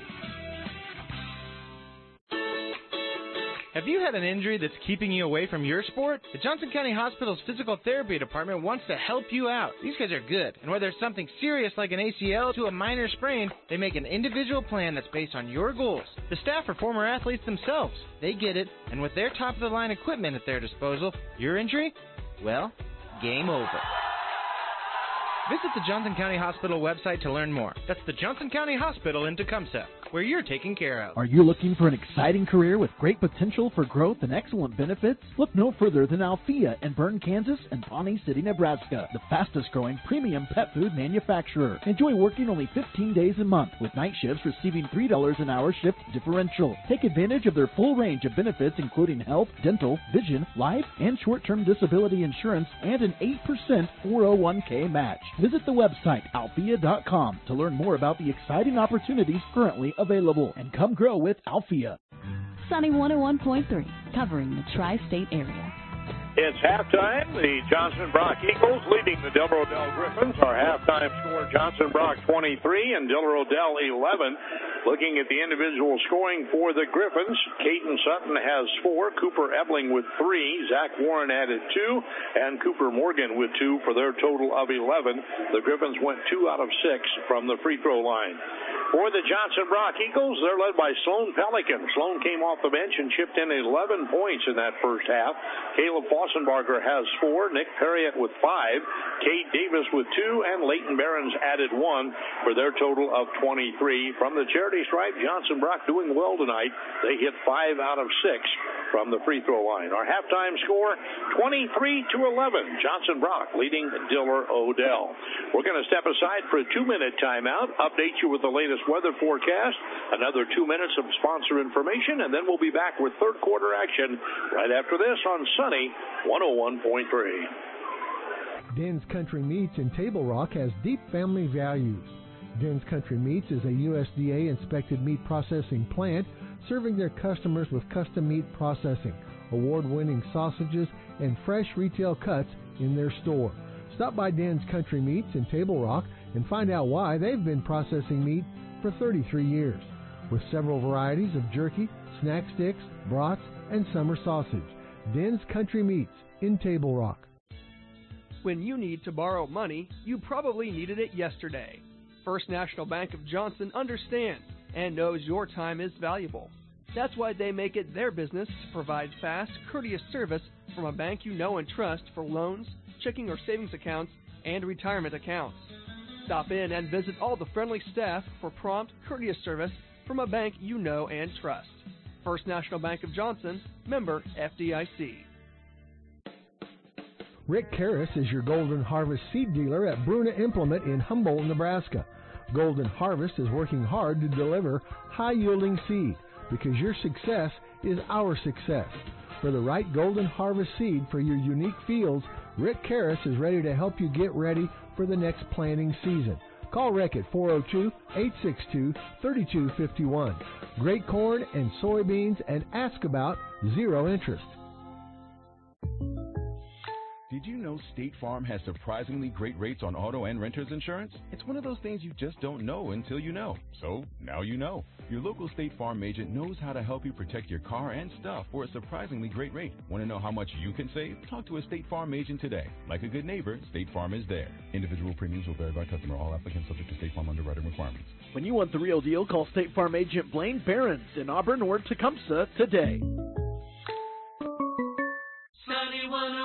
Have you had an injury that's keeping you away from your sport? The Johnson County Hospital's Physical Therapy Department wants to help you out. These guys are good, and whether it's something serious like an ACL to a minor sprain, they make an individual plan that's based on your goals. The staff are former athletes themselves. They get it, and with their top-of-the-line equipment at their disposal, your injury? Well, game over. Visit the Johnson County Hospital website to learn more. That's the Johnson County Hospital in Tecumseh, where you're taken care of. Are you looking for an exciting career with great potential for growth and excellent benefits? Look no further than Althea in Bern, Kansas and Pawnee City, Nebraska, the fastest growing premium pet food manufacturer. Enjoy working only 15 days a month with night shifts receiving $3 an hour shift differential. Take advantage of their full range of benefits including health, dental, vision, life, and short-term disability insurance and an 8% 401k match. Visit the website alfea.com to learn more about the exciting opportunities currently available and come grow with Alfea. Sunny 101.3, covering the tri-state area. It's halftime. The Johnson Brock Eagles leading the Del Rodell Griffins. Our halftime score, Johnson Brock 23 and Del Rodell 11. Looking at the individual scoring for the Griffins, Caden Sutton has 4, Cooper Ebling with 3, Zach Warren added 2, and Cooper Morgan with 2 for their total of 11. The Griffins went 2 out of 6 from the free throw line. For the Johnson Brock Eagles, they're led by Sloan Pelican. Sloan came off the bench and chipped in 11 points in that first half. Caleb Fossenbarger has 4, Nick Perriott with 5, Cade Davis with 2, and Leighton Behrens added 1 for their total of 23. From the charity stripe, Johnson Brock doing well tonight. They hit 5 out of 6 from the free throw line. Our halftime score, 23-11. Johnson Brock leading Diller Odell. We're going to step aside for a 2-minute timeout, update you with the latest weather forecast, another 2 minutes of sponsor information, and then we'll be back with third quarter action right after this on Sunny 101.3. Den's Country Meats in Table Rock has deep family values. Den's Country Meats is a USDA-inspected meat processing plant serving their customers with custom meat processing, award-winning sausages, and fresh retail cuts in their store. Stop by Den's Country Meats in Table Rock and find out why they've been processing meat for 33 years. With several varieties of jerky, snack sticks, brats, and summer sausage. Den's Country Meats in Table Rock. When you need to borrow money, you probably needed it yesterday. First National Bank of Johnson understands and knows your time is valuable. That's why they make it their business to provide fast, courteous service from a bank you know and trust for loans, checking or savings accounts, and retirement accounts. Stop in and visit all the friendly staff for prompt, courteous service from a bank you know and trust. First National Bank of Johnson, member FDIC. Rick Karras is your Golden Harvest seed dealer at Bruna Implement in Humboldt, Nebraska. Golden Harvest is working hard to deliver high-yielding seed because your success is our success. For the right Golden Harvest seed for your unique fields, Rick Karras is ready to help you get ready for the next planting season. Call Rick at 402-862-3251. Great corn and soybeans, and ask about zero interest. Did you know State Farm has surprisingly great rates on auto and renter's insurance? It's one of those things you just don't know until you know. So, now you know. Your local State Farm agent knows how to help you protect your car and stuff for a surprisingly great rate. Want to know how much you can save? Talk to a State Farm agent today. Like a good neighbor, State Farm is there. Individual premiums will vary by customer. All applicants subject to State Farm underwriting requirements. When you want the real deal, call State Farm agent Blaine Behrens in Auburn or Tecumseh today. Sunny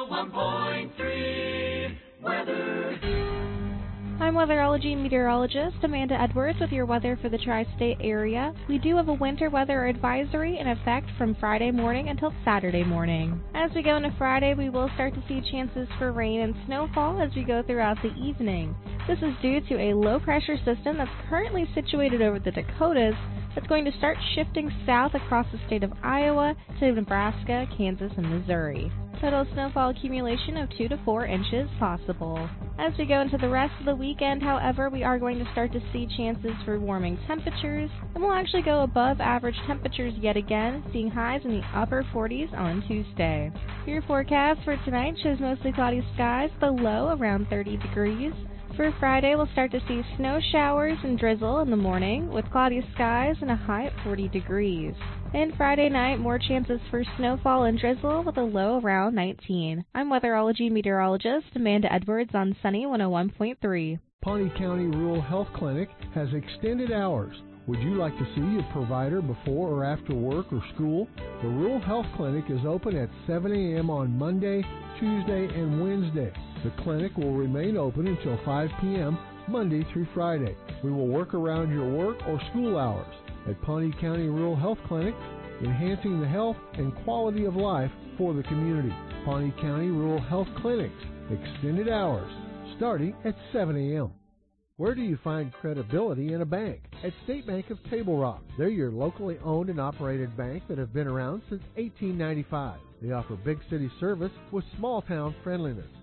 101.3 weather. I'm weatherology meteorologist Amanda Edwards with your weather for the tri-state area. We do have a winter weather advisory in effect from Friday morning until Saturday morning. As we go into Friday, we will start to see chances for rain and snowfall as we go throughout the evening. This is due to a low-pressure system that's currently situated over the Dakotas that's going to start shifting south across the state of Iowa to Nebraska, Kansas, and Missouri. Total snowfall accumulation of 2 to 4 inches possible. As we go into the rest of the weekend, however, we are going to start to see chances for warming temperatures, and we'll actually go above average temperatures yet again, seeing highs in the upper 40s on Tuesday. Your forecast for tonight shows mostly cloudy skies, the low around 30 degrees. For Friday, we'll start to see snow showers and drizzle in the morning, with cloudy skies and a high at 40 degrees. And Friday night, more chances for snowfall and drizzle with a low around 19. I'm weatherology meteorologist Amanda Edwards on Sunny 101.3. Pawnee County Rural Health Clinic has extended hours. Would you like to see your provider before or after work or school? The Rural Health Clinic is open at 7 a.m. on Monday, Tuesday, and Wednesday. The clinic will remain open until 5 p.m. Monday through Friday. We will work around your work or school hours. At Pawnee County Rural Health Clinic, enhancing the health and quality of life for the community. Pawnee County Rural Health Clinics, extended hours, starting at 7 a.m. Where do you find credibility in a bank? At State Bank of Table Rock. They're your locally owned and operated bank that have been around since 1895. They offer big city service with small town friendliness.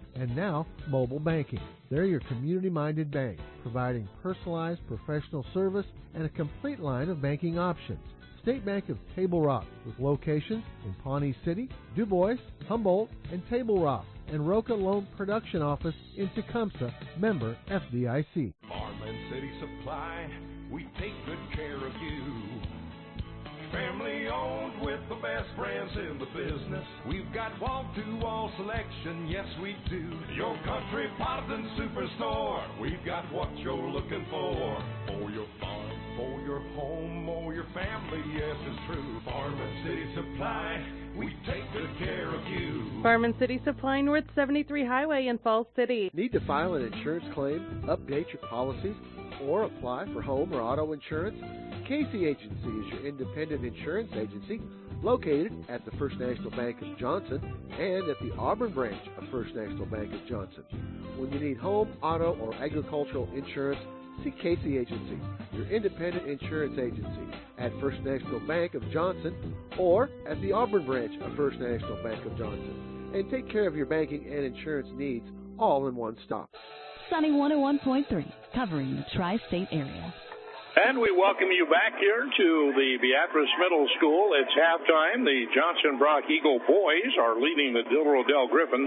And now, mobile banking. They're your community-minded bank, providing personalized professional service and a complete line of banking options. State Bank of Table Rock, with locations in Pawnee City, Du Bois, Humboldt, and Table Rock, and Roca Loan Production Office in Tecumseh, member FDIC. Farm and City Supply, we take good care of you. Family owned with the best brands in the business. We've got wall-to-wall selection, yes we do. Your Country Potton Superstore, we've got what you're looking for. For your farm, for your home, or your family, yes it's true. Farm and City Supply, we take good care of you. Farm and City Supply, North 73 Highway in Falls City. Need to file an insurance claim, update your policies, or apply for home or auto insurance? Casey Agency is your independent insurance agency located at the First National Bank of Johnson and at the Auburn branch of First National Bank of Johnson. When you need home, auto, or agricultural insurance, see Casey Agency, your independent insurance agency at First National Bank of Johnson or at the Auburn branch of First National Bank of Johnson. And take care of your banking and insurance needs all in one stop. Sunny 101.3, covering the tri-state area. And we welcome you back here to the Beatrice Middle School. It's halftime. The Johnson Brock Eagle boys are leading the Diller Odell Griffins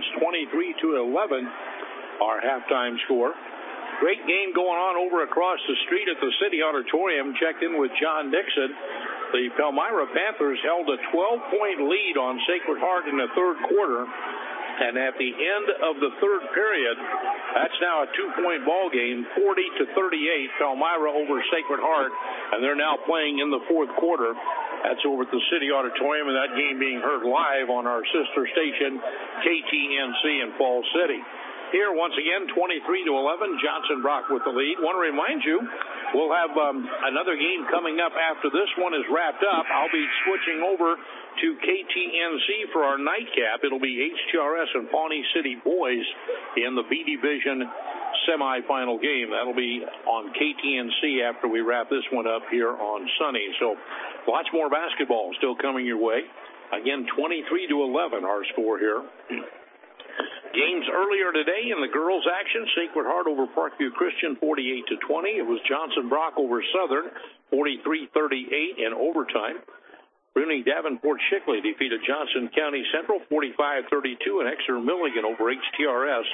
23-11, our halftime score. Great game going on over across the street at the City Auditorium. Checked in with John Dixon. The Palmyra Panthers held a 12-point lead on Sacred Heart in the third quarter. And at the end of the third period, that's now a 2-point ball game, 40-38, Palmyra over Sacred Heart, and they're now playing in the fourth quarter. That's over at the City Auditorium, and that game being heard live on our sister station, KTNC in Falls City. Here, once again, 23-11, Johnson Brock with the lead. Want to remind you, we'll have another game coming up after this one is wrapped up. I'll be switching over to KTNC for our nightcap. It'll be HTRS and Pawnee City boys in the B Division semifinal game. That'll be on KTNC after we wrap this one up here on Sunny. So lots more basketball still coming your way. Again, 23-11 our score here. Games earlier today in the girls' action, Sacred Heart over Parkview Christian, 48-20. It was Johnson Brock over Southern, 43-38 in overtime. Bruning Davenport Shickley defeated Johnson County Central, 45-32, and Exeter Milligan over HTRS,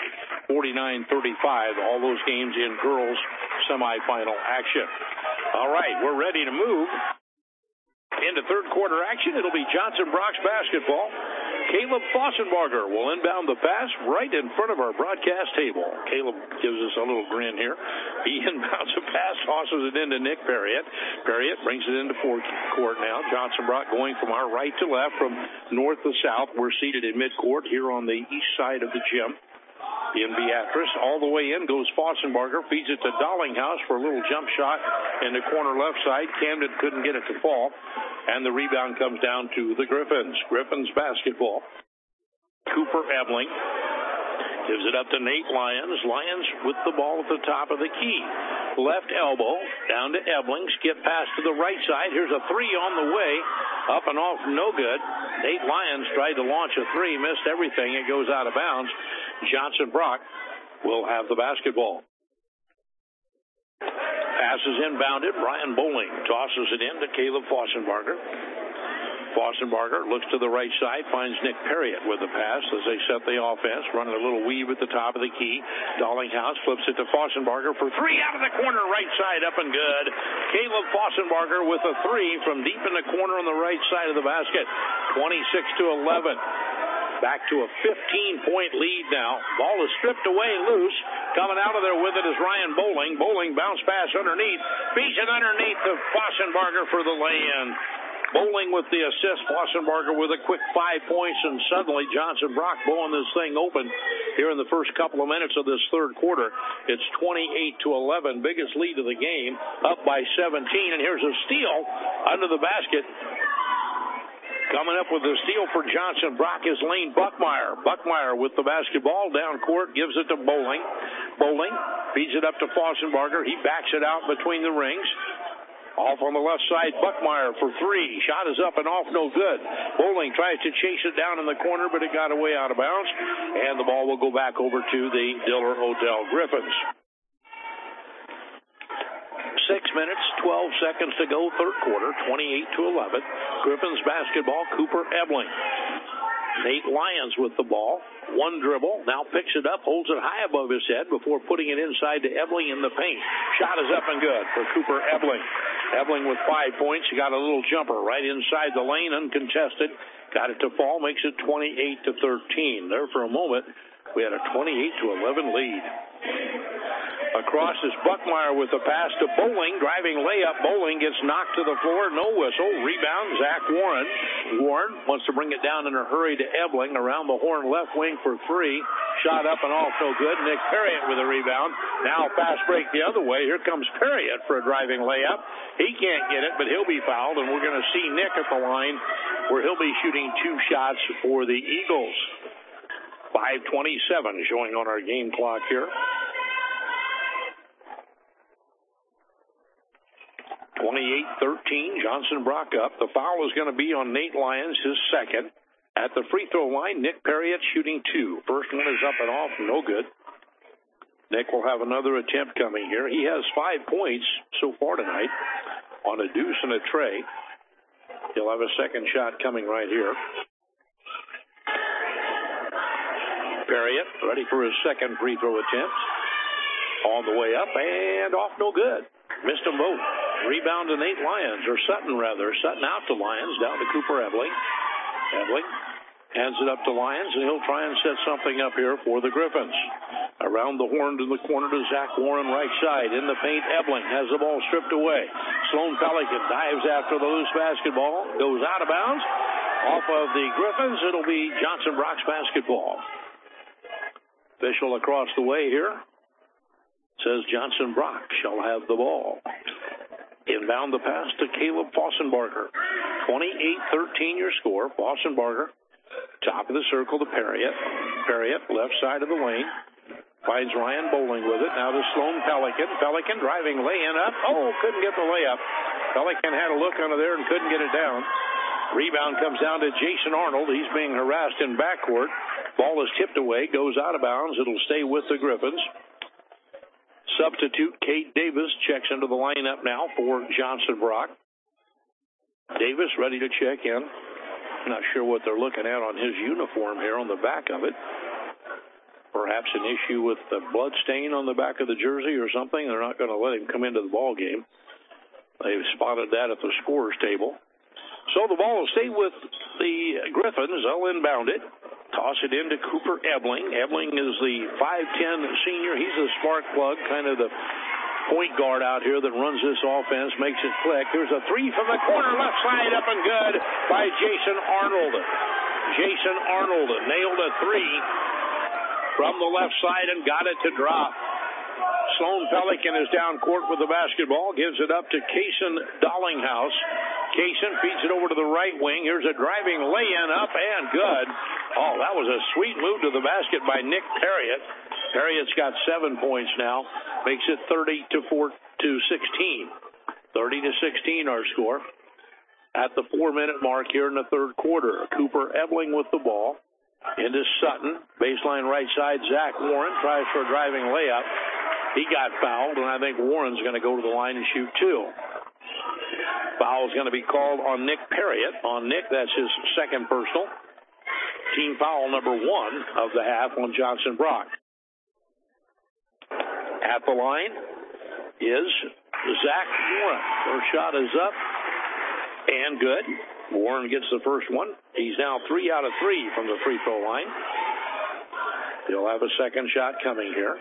49-35. All those games in girls' semifinal action. All right, we're ready to move into third quarter action. It'll be Johnson Brock's basketball. Caleb Fossenbarger will inbound the pass right in front of our broadcast table. Caleb gives us a little grin here. He inbounds a pass, tosses it into Nick Perriott. Perriott brings it into fourth court now. Johnson Brock going from our right to left, from north to south. We're seated in midcourt here on the east side of the gym in Beatrice. All the way in goes Fossenbarger, feeds it to Dollinghouse for a little jump shot in the corner left side. Camden couldn't get it to fall, and the rebound comes down to the Griffins. Griffins basketball. Cooper Ebling gives it up to Nate Lyons. Lyons with the ball at the top of the key. Left elbow down to Ebling. Skip pass to the right side. Here's a three on the way. Up and off, no good. Nate Lyons tried to launch a three, missed everything. It goes out of bounds. Johnson Brock will have the basketball. Pass is inbounded. Brian Bowling tosses it in to Caleb Fossenbarger. Fossenbarger looks to the right side, finds Nick Perriott with the pass as they set the offense, running a little weave at the top of the key. Dollinghouse flips it to Fossenbarger for three out of the corner, right side, up and good. Caleb Fossenbarger with a three from deep in the corner on the right side of the basket. 26-11. Back to a 15-point lead now. Ball is stripped away loose. Coming out of there with it is Ryan Bowling. Bowling bounce pass underneath. Beats it underneath to Fossenbarger for the lay-in. Bowling with the assist. Fossenbarger with a quick 5 points, and suddenly Johnson Brock blowing this thing open here in the first couple of minutes of this third quarter. It's 28-11, biggest lead of the game, up by 17, and here's a steal under the basket. Coming up with the steal for Johnson Brock is Lane Buckmeyer. Buckmeyer with the basketball down court, gives it to Bowling. Bowling feeds it up to Fossenbarger. He backs it out between the rings. Off on the left side, Buckmeyer for three. Shot is up and off, no good. Bowling tries to chase it down in the corner, but it got away out of bounds, and the ball will go back over to the Diller Odell Griffins. 6 minutes, 12 seconds to go, third quarter, 28-11. Griffins basketball, Cooper Ebling. Nate Lyons with the ball. One dribble, now picks it up, holds it high above his head before putting it inside to Ebling in the paint. Shot is up and good for Cooper Ebling. Ebling with 5 points. He got a little jumper right inside the lane, uncontested. Got it to fall, makes it 28-13. There for a moment, we had a 28-11 lead. Across is Buckmeyer with the pass to Bowling. Driving layup. Bowling gets knocked to the floor. No whistle. Rebound, Zach Warren. Warren wants to bring it down in a hurry to Ebling. Around the horn left wing for three. Shot up and off, no good. Nick Perriott with a rebound. Now fast break the other way. Here comes Perriott for a driving layup. He can't get it, but he'll be fouled, and we're going to see Nick at the line where he'll be shooting two shots for the Eagles. 5:27 showing on our game clock here. 28-13, Johnson Brock up. The foul is going to be on Nate Lyons, his second. At the free throw line, Nick Perriott shooting two. First one is up and off, no good. Nick will have another attempt coming here. He has 5 points so far tonight on a deuce and a tray. He'll have a second shot coming right here. Perriott ready for his second free throw attempt. On the way up and off, no good. Missed them both. Rebound to Nate Lyons, or Sutton rather. Sutton out to Lyons, down to Cooper Ebling. Ebling hands it up to Lyons, and he'll try and set something up here for the Griffins. Around the horn to the corner to Zach Warren, right side. In the paint, Ebling has the ball stripped away. Sloan Pelican dives after the loose basketball. Goes out of bounds. Off of the Griffins, it'll be Johnson Brock's basketball. Official across the way here says Johnson Brock shall have the ball. Inbound the pass to Caleb Fossenbarger. 28-13 your score. Fossenbarger, top of the circle to Perriott. Perriott, left side of the lane. Finds Ryan Bowling with it. Now to Sloan Pelican. Pelican driving, lay-in up. Oh, couldn't get the layup. Pelican had a look under there and couldn't get it down. Rebound comes down to Jason Arnold. He's being harassed in backcourt. Ball is tipped away, goes out of bounds. It'll stay with the Griffins. Substitute Kate Davis checks into the lineup now for Johnson Brock. Davis ready to check in. Not sure what they're looking at on his uniform here on the back of it. Perhaps an issue with the blood stain on the back of the jersey or something. They're not going to let him come into the ball game. They've spotted that at the scorer's table. So the ball will stay with the Griffins. They'll inbound it. Toss it into Cooper Ebling. Ebling is the 5'10 senior. He's a spark plug, kind of the point guard out here that runs this offense, makes it click. There's a three from the corner, left side, up and good by Jason Arnold. Jason Arnold nailed a three from the left side and got it to drop. Sloan Pelican is down court with the basketball, gives it up to Kaysen Dollinghouse. Kaysen feeds it over to the right wing. Here's a driving lay-in up and good. Oh, that was a sweet move to the basket by Nick Perriott. Perriott's got 7 points now. Makes it 30-16. 30-16 our score. At the 4-minute mark here in the third quarter, Cooper Ebling with the ball. Into Sutton. Baseline right side, Zach Warren tries for a driving layup. He got fouled, and I think Warren's going to go to the line and shoot two. Foul is going to be called on Nick Perriott. On Nick, that's his second personal. Team foul number 1 of the half on Johnson Brock. At the line is Zach Warren. First shot is up and good. Warren gets the first one. He's now 3 out of 3 from the free throw line. He'll have a second shot coming here.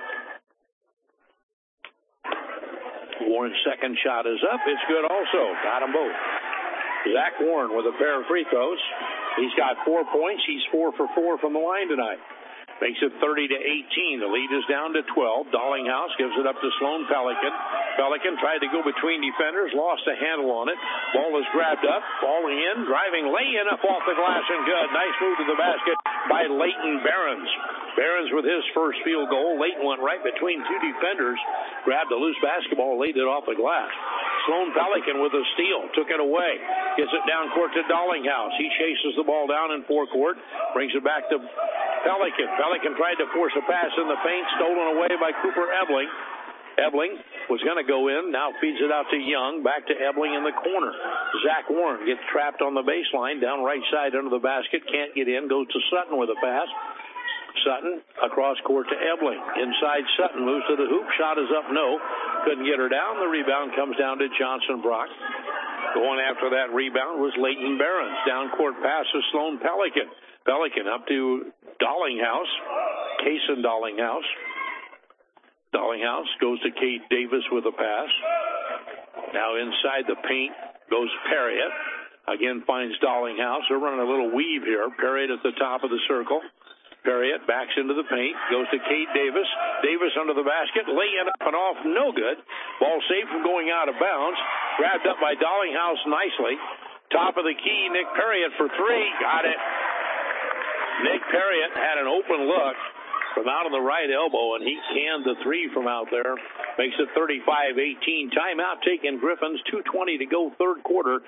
Warren's second shot is up. It's good also. Got them both. Zach Warren with a pair of free throws. He's got 4 points. He's 4 for 4 from the line tonight. Makes it 30-18. The lead is down to 12. Dollinghouse gives it up to Sloan Pelican. Pelican tried to go between defenders, lost a handle on it. Ball is grabbed up, falling in, driving, lay-in up off the glass and good. Nice move to the basket by Leighton Behrens. Behrens with his first field goal. Leighton went right between two defenders, grabbed a loose basketball, laid it off the glass. Sloan Pelican with a steal. Took it away. Gets it down court to Dollinghouse. He chases the ball down in forecourt. Brings it back to Pelican. Pelican tried to force a pass in the paint. Stolen away by Cooper Ebling. Ebling was going to go in. Now feeds it out to Young. Back to Ebling in the corner. Zach Warren gets trapped on the baseline. Down right side under the basket. Can't get in. Goes to Sutton with a pass. Sutton across court to Ebling. Inside Sutton moves to the hoop. Shot is up. No. Couldn't get her down. The rebound comes down to Johnson Brock. Going after that rebound was Leighton Behrens. Down court pass to Sloan Pelican. Pelican up to Dollinghouse. Kaysen Dollinghouse. Dollinghouse goes to Kate Davis with a pass. Now inside the paint goes Perriott. Again finds Dollinghouse. They're running a little weave here. Perriott at the top of the circle. Perriott backs into the paint. Goes to Kate Davis. Davis under the basket. Laying up and off. No good. Ball saved from going out of bounds. Grabbed up by Dollinghouse nicely. Top of the key. Nick Perriott for three. Got it. Nick Perriott had an open look from out of the right elbow, and he canned the three from out there. Makes it 35-18. Timeout taken Griffins. 2:20 to go third quarter.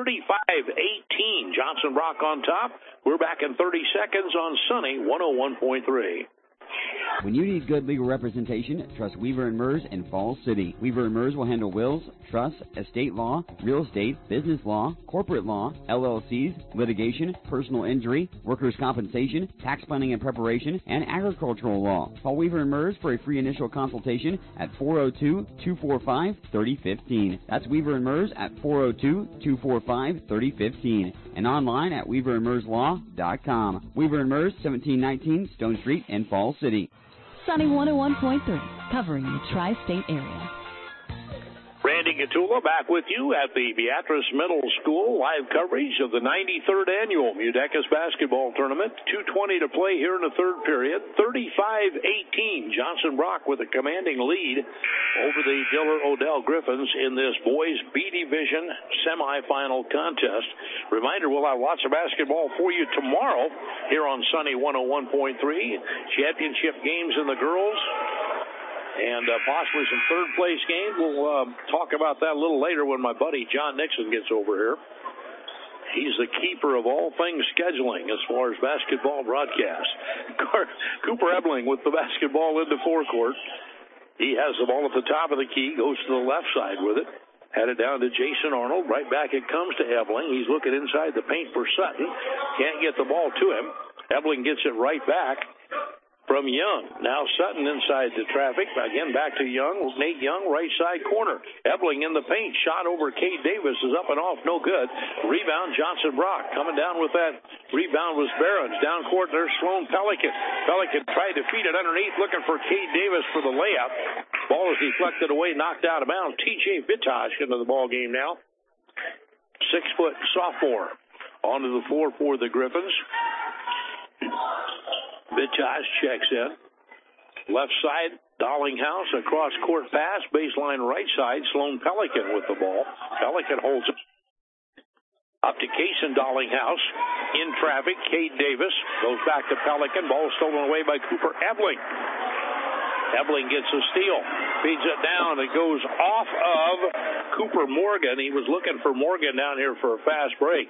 35-18. Johnson Brock on top. We're back in 30 seconds on Sunny 101.3. When you need good legal representation, trust Weaver & Mers in Falls City. Weaver & Mers will handle wills, trusts, estate law, real estate, business law, corporate law, LLCs, litigation, personal injury, workers' compensation, tax planning and preparation, and agricultural law. Call Weaver & Mers for a free initial consultation at 402-245-3015. That's Weaver & Mers at 402-245-3015. And online at weaverandmerslaw.com. Weaver & Mers, 1719 Stone Street in Falls City. Sunny 101.3, covering the tri-state area. Randy Gatula back with you at the Beatrice Middle School. Live coverage of the 93rd Annual Mudecas Basketball Tournament. 2:20 to play here in the third period. 35-18. Johnson Brock with a commanding lead over the Diller-Odell Griffins in this boys B Division semifinal contest. Reminder, we'll have lots of basketball for you tomorrow here on Sunny 101.3. Championship games in the girls. And possibly some third-place games. We'll talk about that a little later when my buddy John Nixon gets over here. He's the keeper of all things scheduling as far as basketball broadcasts. Cooper Ebling with the basketball into forecourt. He has the ball at the top of the key, goes to the left side with it. Had it down to Jason Arnold. Right back it comes to Ebling. He's looking inside the paint for Sutton. Can't get the ball to him. Ebling gets it right back from Young. Now Sutton inside the traffic. Again, back to Young. Nate Young, right side corner. Ebling in the paint. Shot over Kate Davis is up and off. No good. Rebound, Johnson Brock. Coming down with that rebound was Behrens. Down court, there's Sloan Pelican. Pelican tried to feed it underneath, looking for Kate Davis for the layup. Ball is deflected away, knocked out of bounds. TJ Vitosh into the ball game now. 6-foot sophomore onto the floor for the Griffins. Vitosh checks in. Left side, Dollinghouse, across court pass, baseline right side, Sloan Pelican with the ball. Pelican holds it up to Kaysen Dollinghouse. In traffic, Kate Davis goes back to Pelican. Ball stolen away by Cooper Ebling. Ebling gets a steal. Feeds it down. It goes off of Cooper Morgan. He was looking for Morgan down here for a fast break.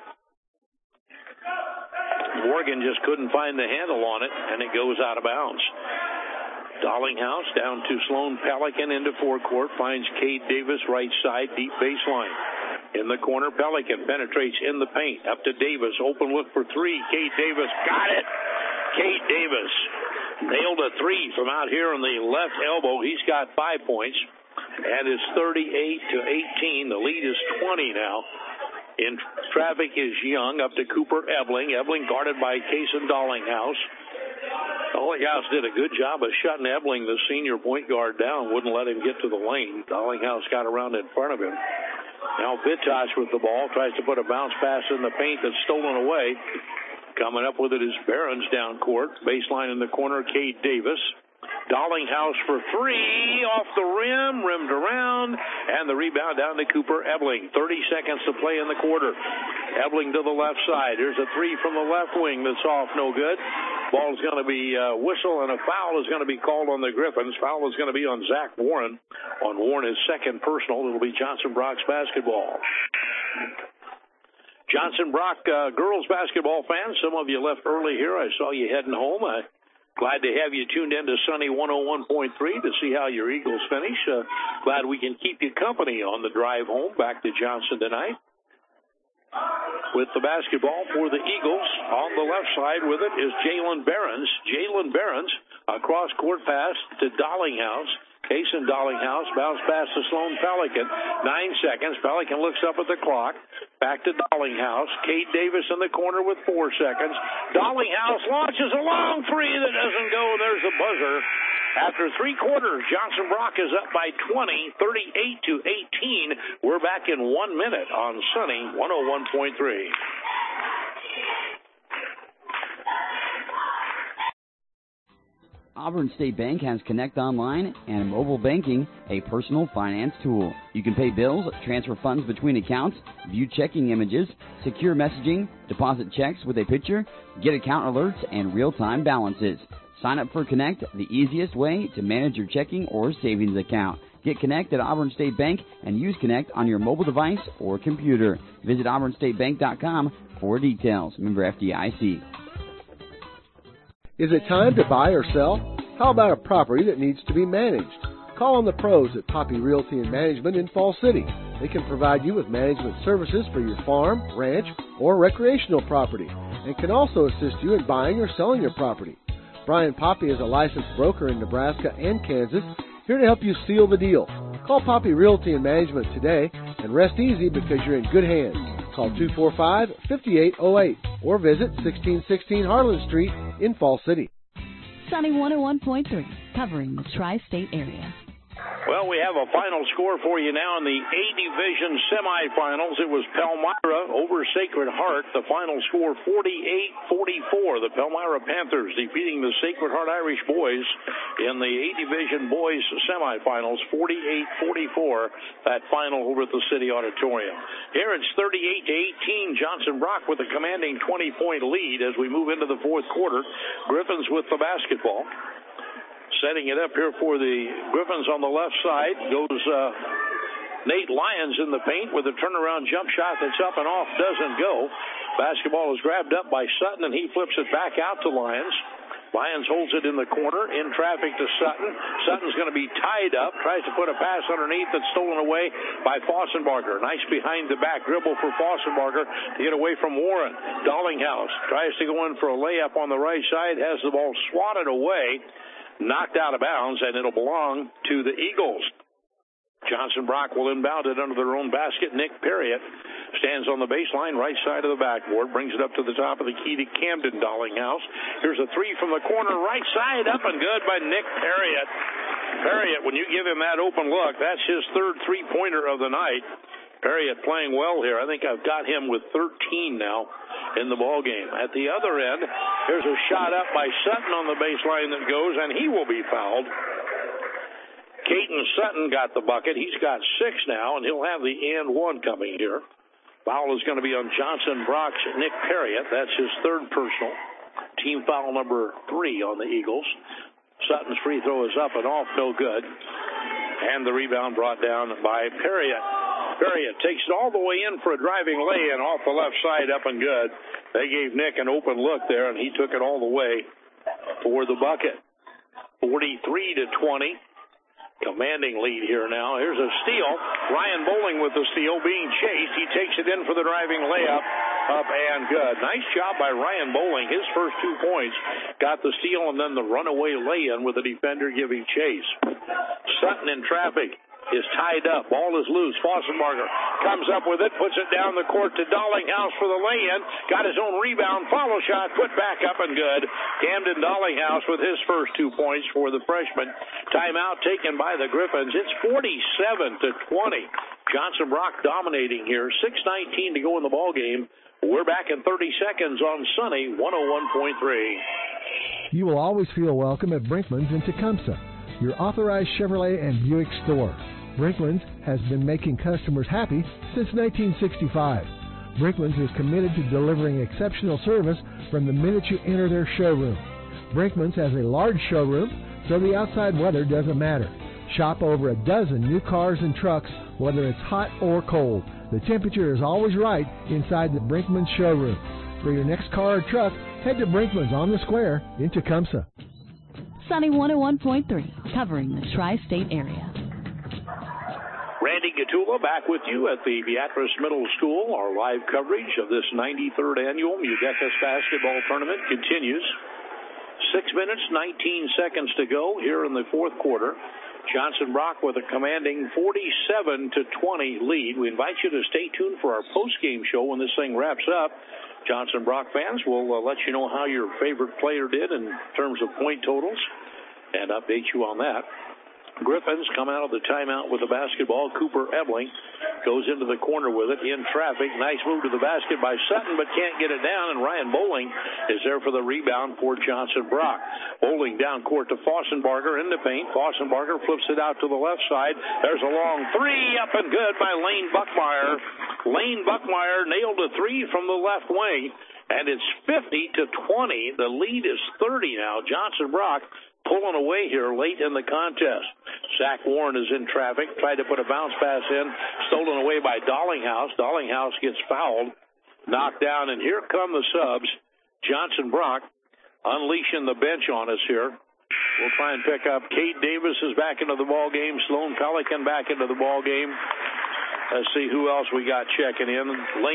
Morgan just couldn't find the handle on it, and it goes out of bounds. Dollinghouse down to Sloan Pelican into forecourt, finds Kate Davis right side, deep baseline. In the corner, Pelican penetrates in the paint. Up to Davis, open look for three. Kate Davis got it. Kate Davis nailed a three from out here on the left elbow. He's got 5 points, and it's 38-18. The lead is 20 now. In traffic is Young up to Cooper Ebling. Ebling guarded by Kaysen Dollinghouse. Dollinghouse did a good job of shutting Ebling, the senior point guard, down. Wouldn't let him get to the lane. Dollinghouse got around in front of him. Now Vitosh with the ball. Tries to put a bounce pass in the paint that's stolen away. Coming up with it is Behrens down court. Baseline in the corner, Kate Davis. Dollinghouse for three, off the rim, rimmed around, and the rebound down to Cooper Ebling. 30 seconds to play in the quarter. Ebling to the left side. There's a three from the left wing that's off, no good. Ball is going to be whistled, and a foul is going to be called on the Griffins. Foul is going to be on Zach Warren. On Warren, his second personal. It'll be Johnson Brock's basketball. Johnson Brock girls basketball fans, some of you left early here. I saw you heading home. Glad to have you tuned in to Sunny 101.3 to see how your Eagles finish. Glad we can keep you company on the drive home back to Johnson tonight. With the basketball for the Eagles, on the left side with it is Jalen Behrens. Jalen Behrens, a cross-court pass to Dollinghouse. Kason Dollinghouse, bounce pass to Sloan Pelican. 9 seconds. Pelican looks up at the clock. Back to Dollinghouse. Cade Davis in the corner with 4 seconds. Dollinghouse launches a long three that doesn't go. There's the buzzer. After 3 quarters, Johnson Brock is up by 20, 38-18. We're back in 1 minute on Sunny 101.3. Auburn State Bank has Connect Online and mobile banking, a personal finance tool. You can pay bills, transfer funds between accounts, view checking images, secure messaging, deposit checks with a picture, get account alerts, and real-time balances. Sign up for Connect, the easiest way to manage your checking or savings account. Get Connect at Auburn State Bank and use Connect on your mobile device or computer. Visit auburnstatebank.com for details. Member FDIC. Is it time to buy or sell? How about a property that needs to be managed? Call on the pros at Poppy Realty and Management in Fall City. They can provide you with management services for your farm, ranch, or recreational property, and can also assist you in buying or selling your property. Brian Poppy is a licensed broker in Nebraska and Kansas, here to help you seal the deal. Call Poppy Realty and Management today and rest easy because you're in good hands. Call 245-5808 or visit 1616 Harlan Street in Fall City. Sunny 101.3, covering the tri-state area. Well, we have a final score for you now in the A-Division semifinals. It was Palmyra over Sacred Heart. The final score 48-44. The Palmyra Panthers defeating the Sacred Heart Irish boys in the A-Division boys semifinals, 48-44. That final over at the City Auditorium. Here it's 38-18. Johnson Brock with a commanding 20-point lead as we move into the fourth quarter. Griffins with the basketball. Setting it up here for the Griffins on the left side goes Nate Lyons in the paint with a turnaround jump shot that's up and off, doesn't go. Basketball is grabbed up by Sutton, and he flips it back out to Lyons. Lyons holds it in the corner, in traffic to Sutton. Sutton's going to be tied up, tries to put a pass underneath that's stolen away by Fossenbarger. Nice behind-the-back dribble for Fossenbarger to get away from Warren. Dollinghouse tries to go in for a layup on the right side, has the ball swatted away, knocked out of bounds, and it'll belong to the Eagles. Johnson Brock will inbound it under their own basket. Nick Perriott stands on the baseline, right side of the backboard, brings it up to the top of the key to Camden Dollinghouse. Here's a three from the corner, right side, up and good by Nick Perriott. Perriott, when you give him that open look, that's his third three-pointer of the night. Perriott playing well here. I think I've got him with 13 now in the ball game. At the other end, here's a shot up by Sutton on the baseline that goes, and he will be fouled. Caden Sutton got the bucket. He's got 6 now, and he'll have the and one coming here. Foul is going to be on Johnson Brock's Nick Perriott. That's his third personal. Team foul number 3 on the Eagles. Sutton's free throw is up and off, no good. And the rebound brought down by Perriott. Perriott takes it all the way in for a driving lay-in off the left side, up and good. They gave Nick an open look there, and he took it all the way for the bucket. 43-20. Commanding lead here now. Here's a steal. Ryan Bowling with the steal, being chased. He takes it in for the driving layup. Up and good. Nice job by Ryan Bowling. His first 2 points got the steal and then the runaway lay-in with the defender giving chase. Sutton in traffic is tied up. Ball is loose. Fossenbarger comes up with it, puts it down the court to Dollinghouse for the lay-in. Got his own rebound. Follow shot, put back up and good. Camden Dollinghouse with his first 2 points for the freshman. Timeout taken by the Griffins. It's 47-20. Johnson Brock dominating here. 6:19 to go in the ball game. We're back in 30 seconds on Sunny 101.3. You will always feel welcome at Brinkman's in Tecumseh, your authorized Chevrolet and Buick store. Brinkman's has been making customers happy since 1965. Brinkman's is committed to delivering exceptional service from the minute you enter their showroom. Brinkman's has a large showroom, so the outside weather doesn't matter. Shop over a dozen new cars and trucks, whether it's hot or cold. The temperature is always right inside the Brinkman's showroom. For your next car or truck, head to Brinkman's on the Square in Tecumseh. Sunny 101.3, covering the tri-state area. Randy Gatula back with you at the Beatrice Middle School. Our live coverage of this 93rd annual Mudecas basketball tournament continues. 6 minutes, 19 seconds to go here in the fourth quarter. Johnson Brock with a commanding 47-20 lead. We invite you to stay tuned for our post-game show when this thing wraps up. Johnson Brock fans will let you know how your favorite player did in terms of point totals and update you on that. Griffins come out of the timeout with the basketball. Cooper Ebling goes into the corner with it in traffic. Nice move to the basket by Sutton, but can't get it down, and Ryan Bowling is there for the rebound for Johnson Brock. Bowling down court to Fossenbarger in the paint. Fossenbarger flips it out to the left side. There's a long three, up and good by Lane Buckmeyer. Lane Buckmeyer nailed a three from the left wing, and it's 50-20. The lead is 30 now. Johnson Brock pulling away here late in the contest. Zach Warren is in traffic, tried to put a bounce pass in, stolen away by Dollinghouse. Dollinghouse gets fouled, knocked down, and here come the subs. Johnson Brock unleashing the bench on us here. We'll try and pick up. Cade Davis is back into the ball game. Sloan Pelican back into the ball game. Let's see who else we got checking in.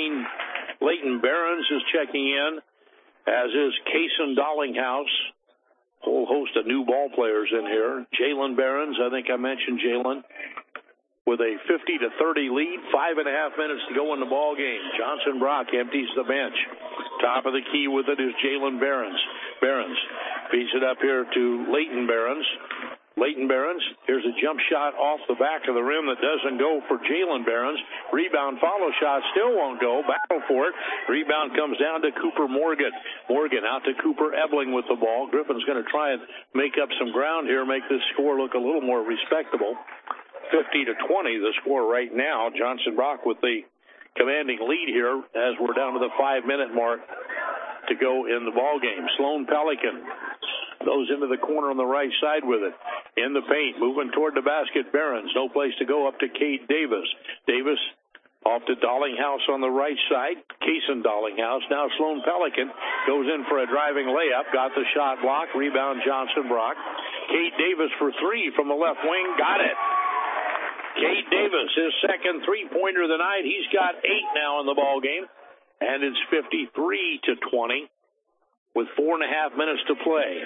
Leighton Behrens is checking in, as is Kason Dollinghouse. Whole host of new ball players in here. Jalen Behrens, I think I mentioned Jalen, with a 50-30 lead. 5.5 minutes to go in the ball game. Johnson Brock empties the bench. Top of the key with it is Jalen Behrens. Behrens feeds it up here to Leighton Behrens. Leighton Behrens, here's a jump shot off the back of the rim that doesn't go for Jalen Behrens. Rebound follow shot still won't go. Battle for it. Rebound comes down to Cooper Morgan. Morgan out to Cooper Ebling with the ball. Griffin's going to try and make up some ground here, make this score look a little more respectable. 50-20 the score right now. Johnson Brock with the commanding lead here as we're down to the 5-minute mark to go in the ball game. Sloan Pelican goes into the corner on the right side with it. In the paint, moving toward the basket, Behrens. No place to go, up to Cade Davis. Davis off to Dollinghouse on the right side. Kason Dollinghouse. Now Sloan Pelican goes in for a driving layup. Got the shot blocked. Rebound Johnson Brock. Cade Davis for three from the left wing. Got it. Cade Davis, his second three-pointer of the night. He's got 8 now in the ball game. And it's 53-20 with 4.5 minutes to play.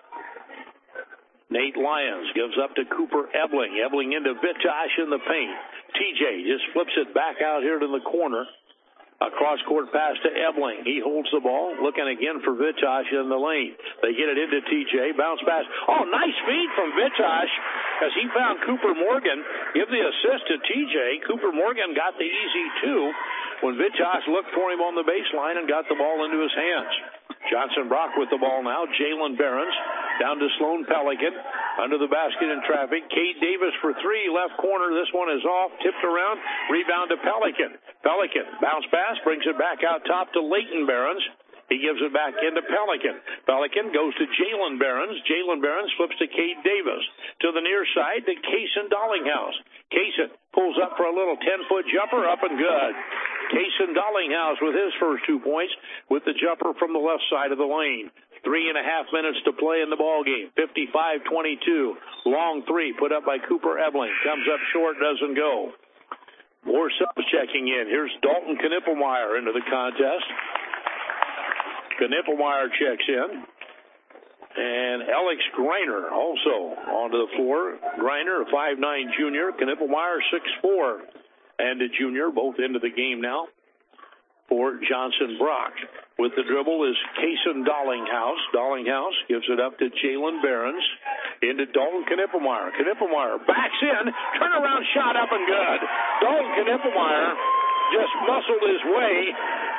Nate Lyons gives up to Cooper Ebling. Ebling into Vitosh in the paint. TJ just flips it back out here to the corner. A cross-court pass to Ebling. He holds the ball, looking again for Vitosh in the lane. They get it into TJ. Bounce pass. Oh, nice feed from Vitosh as he found Cooper Morgan. Give the assist to TJ. Cooper Morgan got the easy two when Vitosh looked for him on the baseline and got the ball into his hands. Johnson Brock with the ball now. Jalen Behrens down to Sloan Pelican. Under the basket in traffic. Cade Davis for three. Left corner. This one is off. Tipped around. Rebound to Pelican. Pelican. Bounce pass. Brings it back out top to Leighton Behrens. He gives it back into Pelican. Pelican goes to Jalen Behrens. Jalen Behrens flips to Cade Davis. To the near side to Kason Dollinghouse. Kason pulls up for a little 10-foot jumper. Up and good. Kason Dollinghouse with his first 2 points with the jumper from the left side of the lane. 3.5 minutes to play in the ball game. 55-22. Long three put up by Cooper Ebling. Comes up short, doesn't go. More subs checking in. Here's Dalton Knippelmeyer into the contest. Knippelmeyer checks in. And Alex Greiner also onto the floor. Greiner, a 5'9 junior. Knippelmeyer, 6'4 and a junior, both into the game now for Johnson Brock. With the dribble is Kason Dollinghouse. Dollinghouse gives it up to Jalen Behrens. Into Dalton Knippelmeyer. Knippelmeyer backs in. Turnaround shot up and good. Dalton Knippelmeyer just muscled his way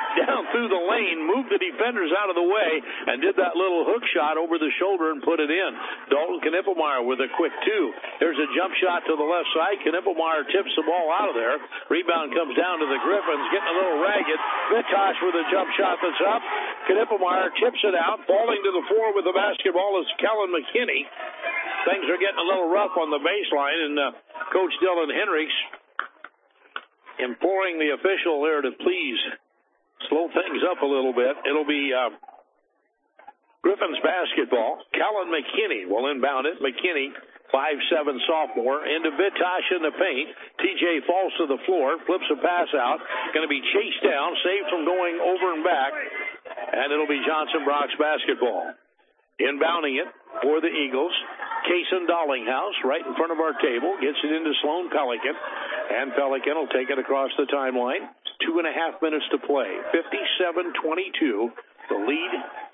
down through the lane, moved the defenders out of the way, and did that little hook shot over the shoulder and put it in. Dalton Knippelmeyer with a quick 2. There's a jump shot to the left side. Knippelmeyer tips the ball out of there. Rebound comes down to the Griffins, getting a little ragged. Vitosh with a jump shot that's up. Knippelmeyer tips it out. Falling to the floor with the basketball is Kellen McKinney. Things are getting a little rough on the baseline, and Coach Dylan Henrichs imploring the official there to please slow things up a little bit. It'll be Griffins basketball. Kellen McKinney will inbound it. McKinney, 5'7" sophomore, into Vitosh in the paint. TJ falls to the floor, flips a pass out. Going to be chased down, saved from going over and back, and it'll be Johnson Brock's basketball. Inbounding it for the Eagles, Kason Dollinghouse right in front of our table, gets it into Sloan Pelican, and Pelican will take it across the timeline. 2.5 minutes to play. 57-22, the lead.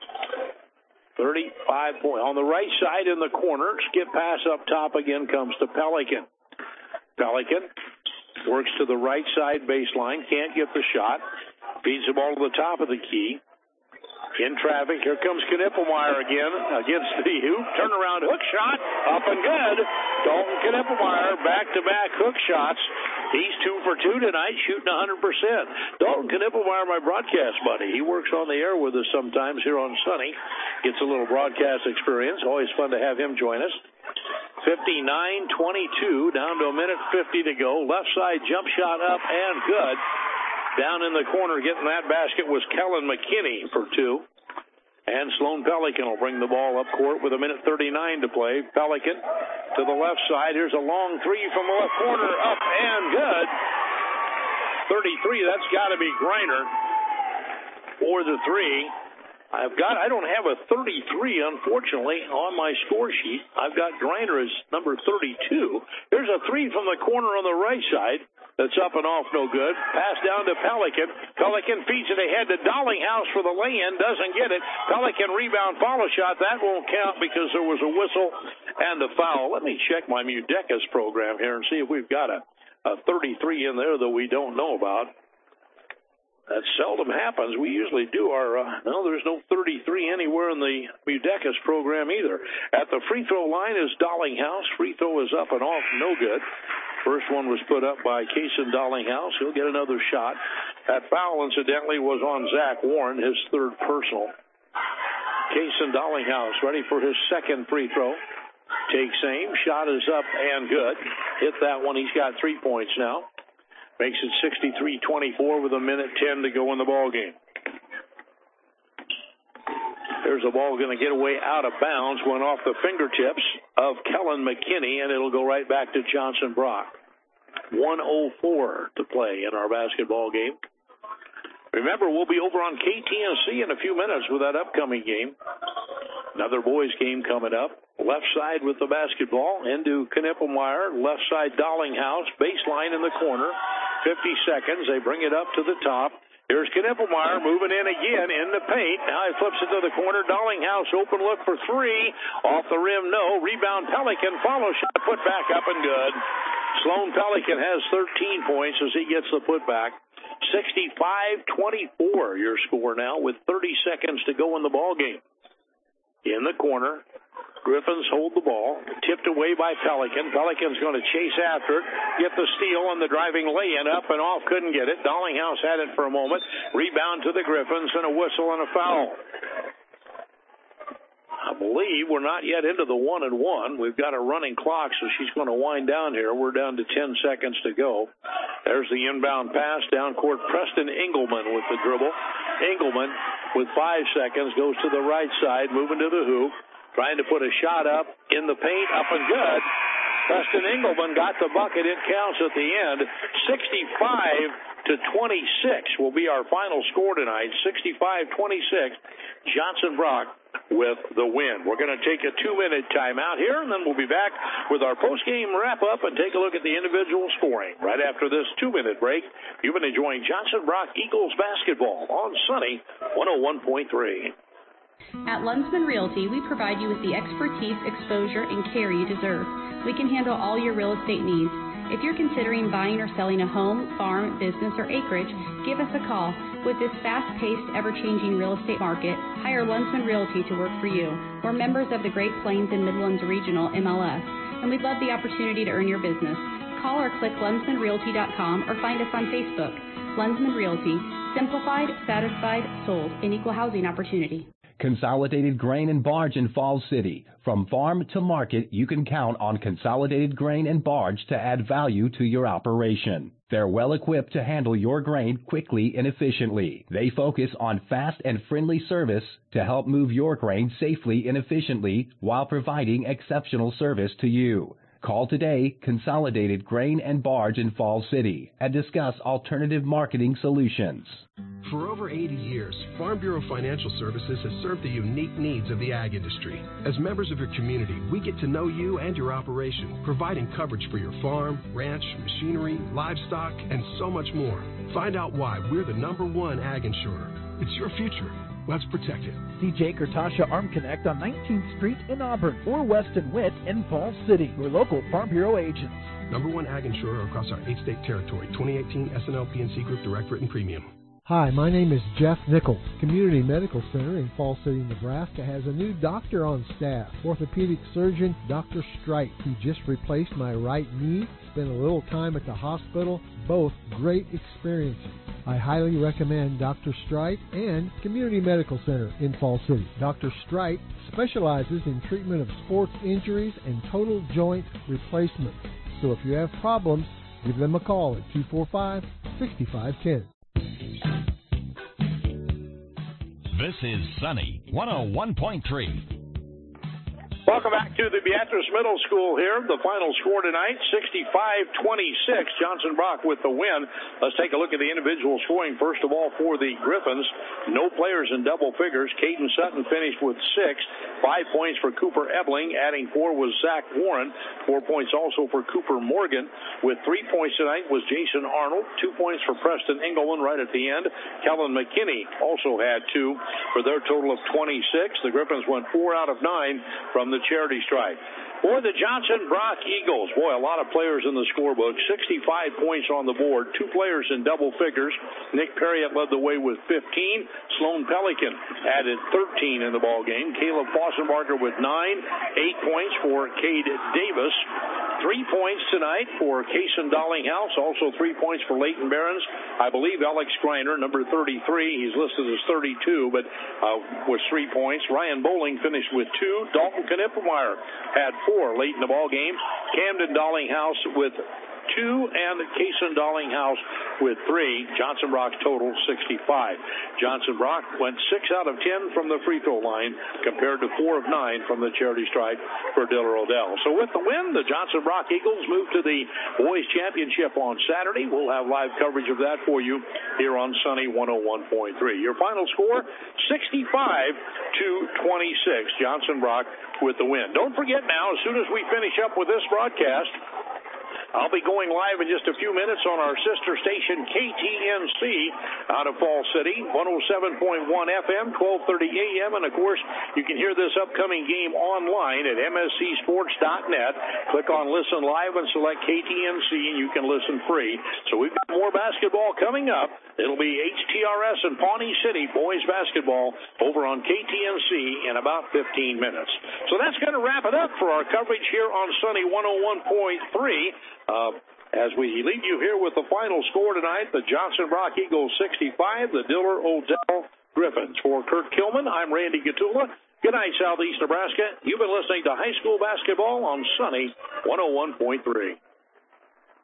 35 points. On the right side in the corner, skip pass up top again comes to Pelican. Pelican works to the right side baseline, can't get the shot, feeds the ball to the top of the key. In traffic, here comes Knippelmeyer again against the hoop. Turnaround hook shot, up and good. Dalton Knippelmeyer, back-to-back hook shots. He's 2 for 2 tonight, shooting 100%. Dalton Knippelmeyer, my broadcast buddy. He works on the air with us sometimes here on Sunny. Gets a little broadcast experience. Always fun to have him join us. 59-22, down to a minute 50 to go. Left side jump shot up and good. Down in the corner getting that basket was Kellen McKinney for 2. And Sloan Pelican will bring the ball up court with a minute 39 to play. Pelican to the left side. Here's a long 3 from the left corner. Up and good. 33, that's got to be Greiner for the 3. I don't have a 33, unfortunately, on my score sheet. I've got Greiner as number 32. There's a 3 from the corner on the right side. That's up and off, no good. Pass down to Pelican. Pelican feeds it ahead to Dollinghouse for the lay-in. Doesn't get it. Pelican rebound follow shot. That won't count because there was a whistle and a foul. Let me check my Mudecas program here and see if we've got a 33 in there that we don't know about. That seldom happens. We usually do our, no, there's no 33 anywhere in the Mudecas program either. At the free throw line is Dollinghouse. Free throw is up and off, no good. First one was put up by Kason Dollinghouse. He'll get another shot. That foul, incidentally, was on Zach Warren, his 3rd personal. Kason Dollinghouse ready for his 2nd free throw. Takes aim. Shot is up and good. Hit that one. He's got 3 points now. Makes it 63-24 with a minute 10 to go in the ball game. There's a ball going to get away out of bounds, went off the fingertips of Kellen McKinney, and it'll go right back to Johnson Brock. 1:04 to play in our basketball game. Remember, we'll be over on KTNC in a few minutes with that upcoming game. Another boys game coming up. Left side with the basketball into Knippelmeyer. Left side Dollinghouse. Baseline in the corner. 50 seconds. They bring it up to the top. Here's Knippelmeyer moving in again in the paint. Now he flips it to the corner. Dollinghouse open look for 3. Off the rim, no. Rebound Pelican. Follow shot put back up and good. Sloan Pelican has 13 points as he gets the putback. 65-24 your score now with 30 seconds to go in the ball game. In the corner, Griffins hold the ball, tipped away by Pelican. Pelican's going to chase after it, get the steal on the driving lay-in, up and off, couldn't get it. Dollinghouse had it for a moment. Rebound to the Griffins and a whistle and a foul. I believe we're not yet into the 1-and-1. We've got a running clock, so she's going to wind down here. We're down to 10 seconds to go. There's the inbound pass down court. Preston Engelman with the dribble. Engelman with 5 seconds goes to the right side, moving to the hoop, trying to put a shot up in the paint, up and good. Preston Engelman got the bucket. It counts at the end. 65-26 will be our final score tonight. 65-26. Johnson Brock with the win. We're going to take a 2-minute timeout here, and then we'll be back with our post-game wrap-up and take a look at the individual scoring. Right after this 2-minute break, you've been enjoying Johnson Brock Eagles basketball on Sunny 101.3. At Lunsman Realty, we provide you with the expertise, exposure, and care you deserve. We can handle all your real estate needs. If you're considering buying or selling a home, farm, business, or acreage, give us a call. With this fast-paced, ever-changing real estate market, hire Lunsman Realty to work for you. We're members of the Great Plains and Midlands Regional MLS, and we'd love the opportunity to earn your business. Call or click LunsmanRealty.com or find us on Facebook. Lunsman Realty. Simplified, satisfied, sold. An equal housing opportunity. Consolidated Grain and Barge in Falls City. From farm to market, you can count on Consolidated Grain and Barge to add value to your operation. They're well equipped to handle your grain quickly and efficiently. They focus on fast and friendly service to help move your grain safely and efficiently while providing exceptional service to you. Call today, Consolidated Grain and Barge in Falls City, and discuss alternative marketing solutions. For over 80 years, Farm Bureau Financial Services has served the unique needs of the ag industry. As members of your community, we get to know you and your operation, providing coverage for your farm, ranch, machinery, livestock, and so much more. Find out why we're the #1 ag insurer. It's your future. Let's protect it. See Jake or Tasha Arm Connect on 19th Street in Auburn or Weston Witt in Falls City. Your local Farm Bureau agents. #1 ag insurer across our 8-state territory. 2018 SNL PNC Group Direct Written Premium. Hi, my name is Jeff Nichols. Community Medical Center in Falls City, Nebraska has a new doctor on staff. Orthopedic surgeon Dr. Strite. He just replaced my right knee. Spent a little time at the hospital. Both great experiences. I highly recommend Dr. Strite and Community Medical Center in Falls City. Dr. Strite specializes in treatment of sports injuries and total joint replacements. So if you have problems, give them a call at 245-6510. This is Sunny 101.3. Welcome back to the Beatrice Middle School here. The final score tonight, 65-26. Johnson Brock with the win. Let's take a look at the individual scoring. First of all, for the Griffins, no players in double figures. Caden Sutton finished with 6. 5 points for Cooper Ebling. Adding 4 was Zach Warren. 4 points also for Cooper Morgan. With 3 points tonight was Jason Arnold. 2 points for Preston Engelman right at the end. Kellen McKinney also had 2 for their total of 26. The Griffins went 4 out of 9 from the charity stripe. For the Johnson Brock Eagles, boy, a lot of players in the scorebook. 65 points on the board. 2 players in double figures. Nick Perriott led the way with 15. Sloan Pelican added 13 in the ball game. Caleb Fossenbarger with 9. 8 points for Cade Davis. 3 points tonight for Kason Dollinghouse. Also 3 points for Leighton Behrens. I believe Alex Greiner, number 33. He's listed as 32, but with 3 points. Ryan Bowling finished with 2. Dalton Knippemeyer had 4 late in the ball game. Camden Dollinghouse with 2 and Kason Dollinghouse with 3. Johnson Brock's total 65. Johnson Brock went 6 out of 10 from the free throw line compared to 4 of 9 from the charity stripe for Diller Odell. So with the win, the Johnson Brock Eagles move to the boys championship on Saturday. We'll have live coverage of that for you here on Sunny 101.3. Your final score, 65-26. Johnson Brock with the win. Don't forget now, as soon as we finish up with this broadcast, I'll be going live in just a few minutes on our sister station, KTNC, out of Falls City, 107.1 FM, 1230 AM. And, of course, you can hear this upcoming game online at mscsports.net. Click on Listen Live and select KTNC, and you can listen free. So we've got more basketball coming up. It'll be HTRS and Pawnee City boys basketball over on KTNC in about 15 minutes. So that's going to wrap it up for our coverage here on Sunny 101.3. As we leave you here with the final score tonight, the Johnson Brock Eagles 65, the Diller Odell Griffins. For Kurt Kilman, I'm Randy Gatula. Good night, Southeast Nebraska. You've been listening to high school basketball on Sunny 101.3.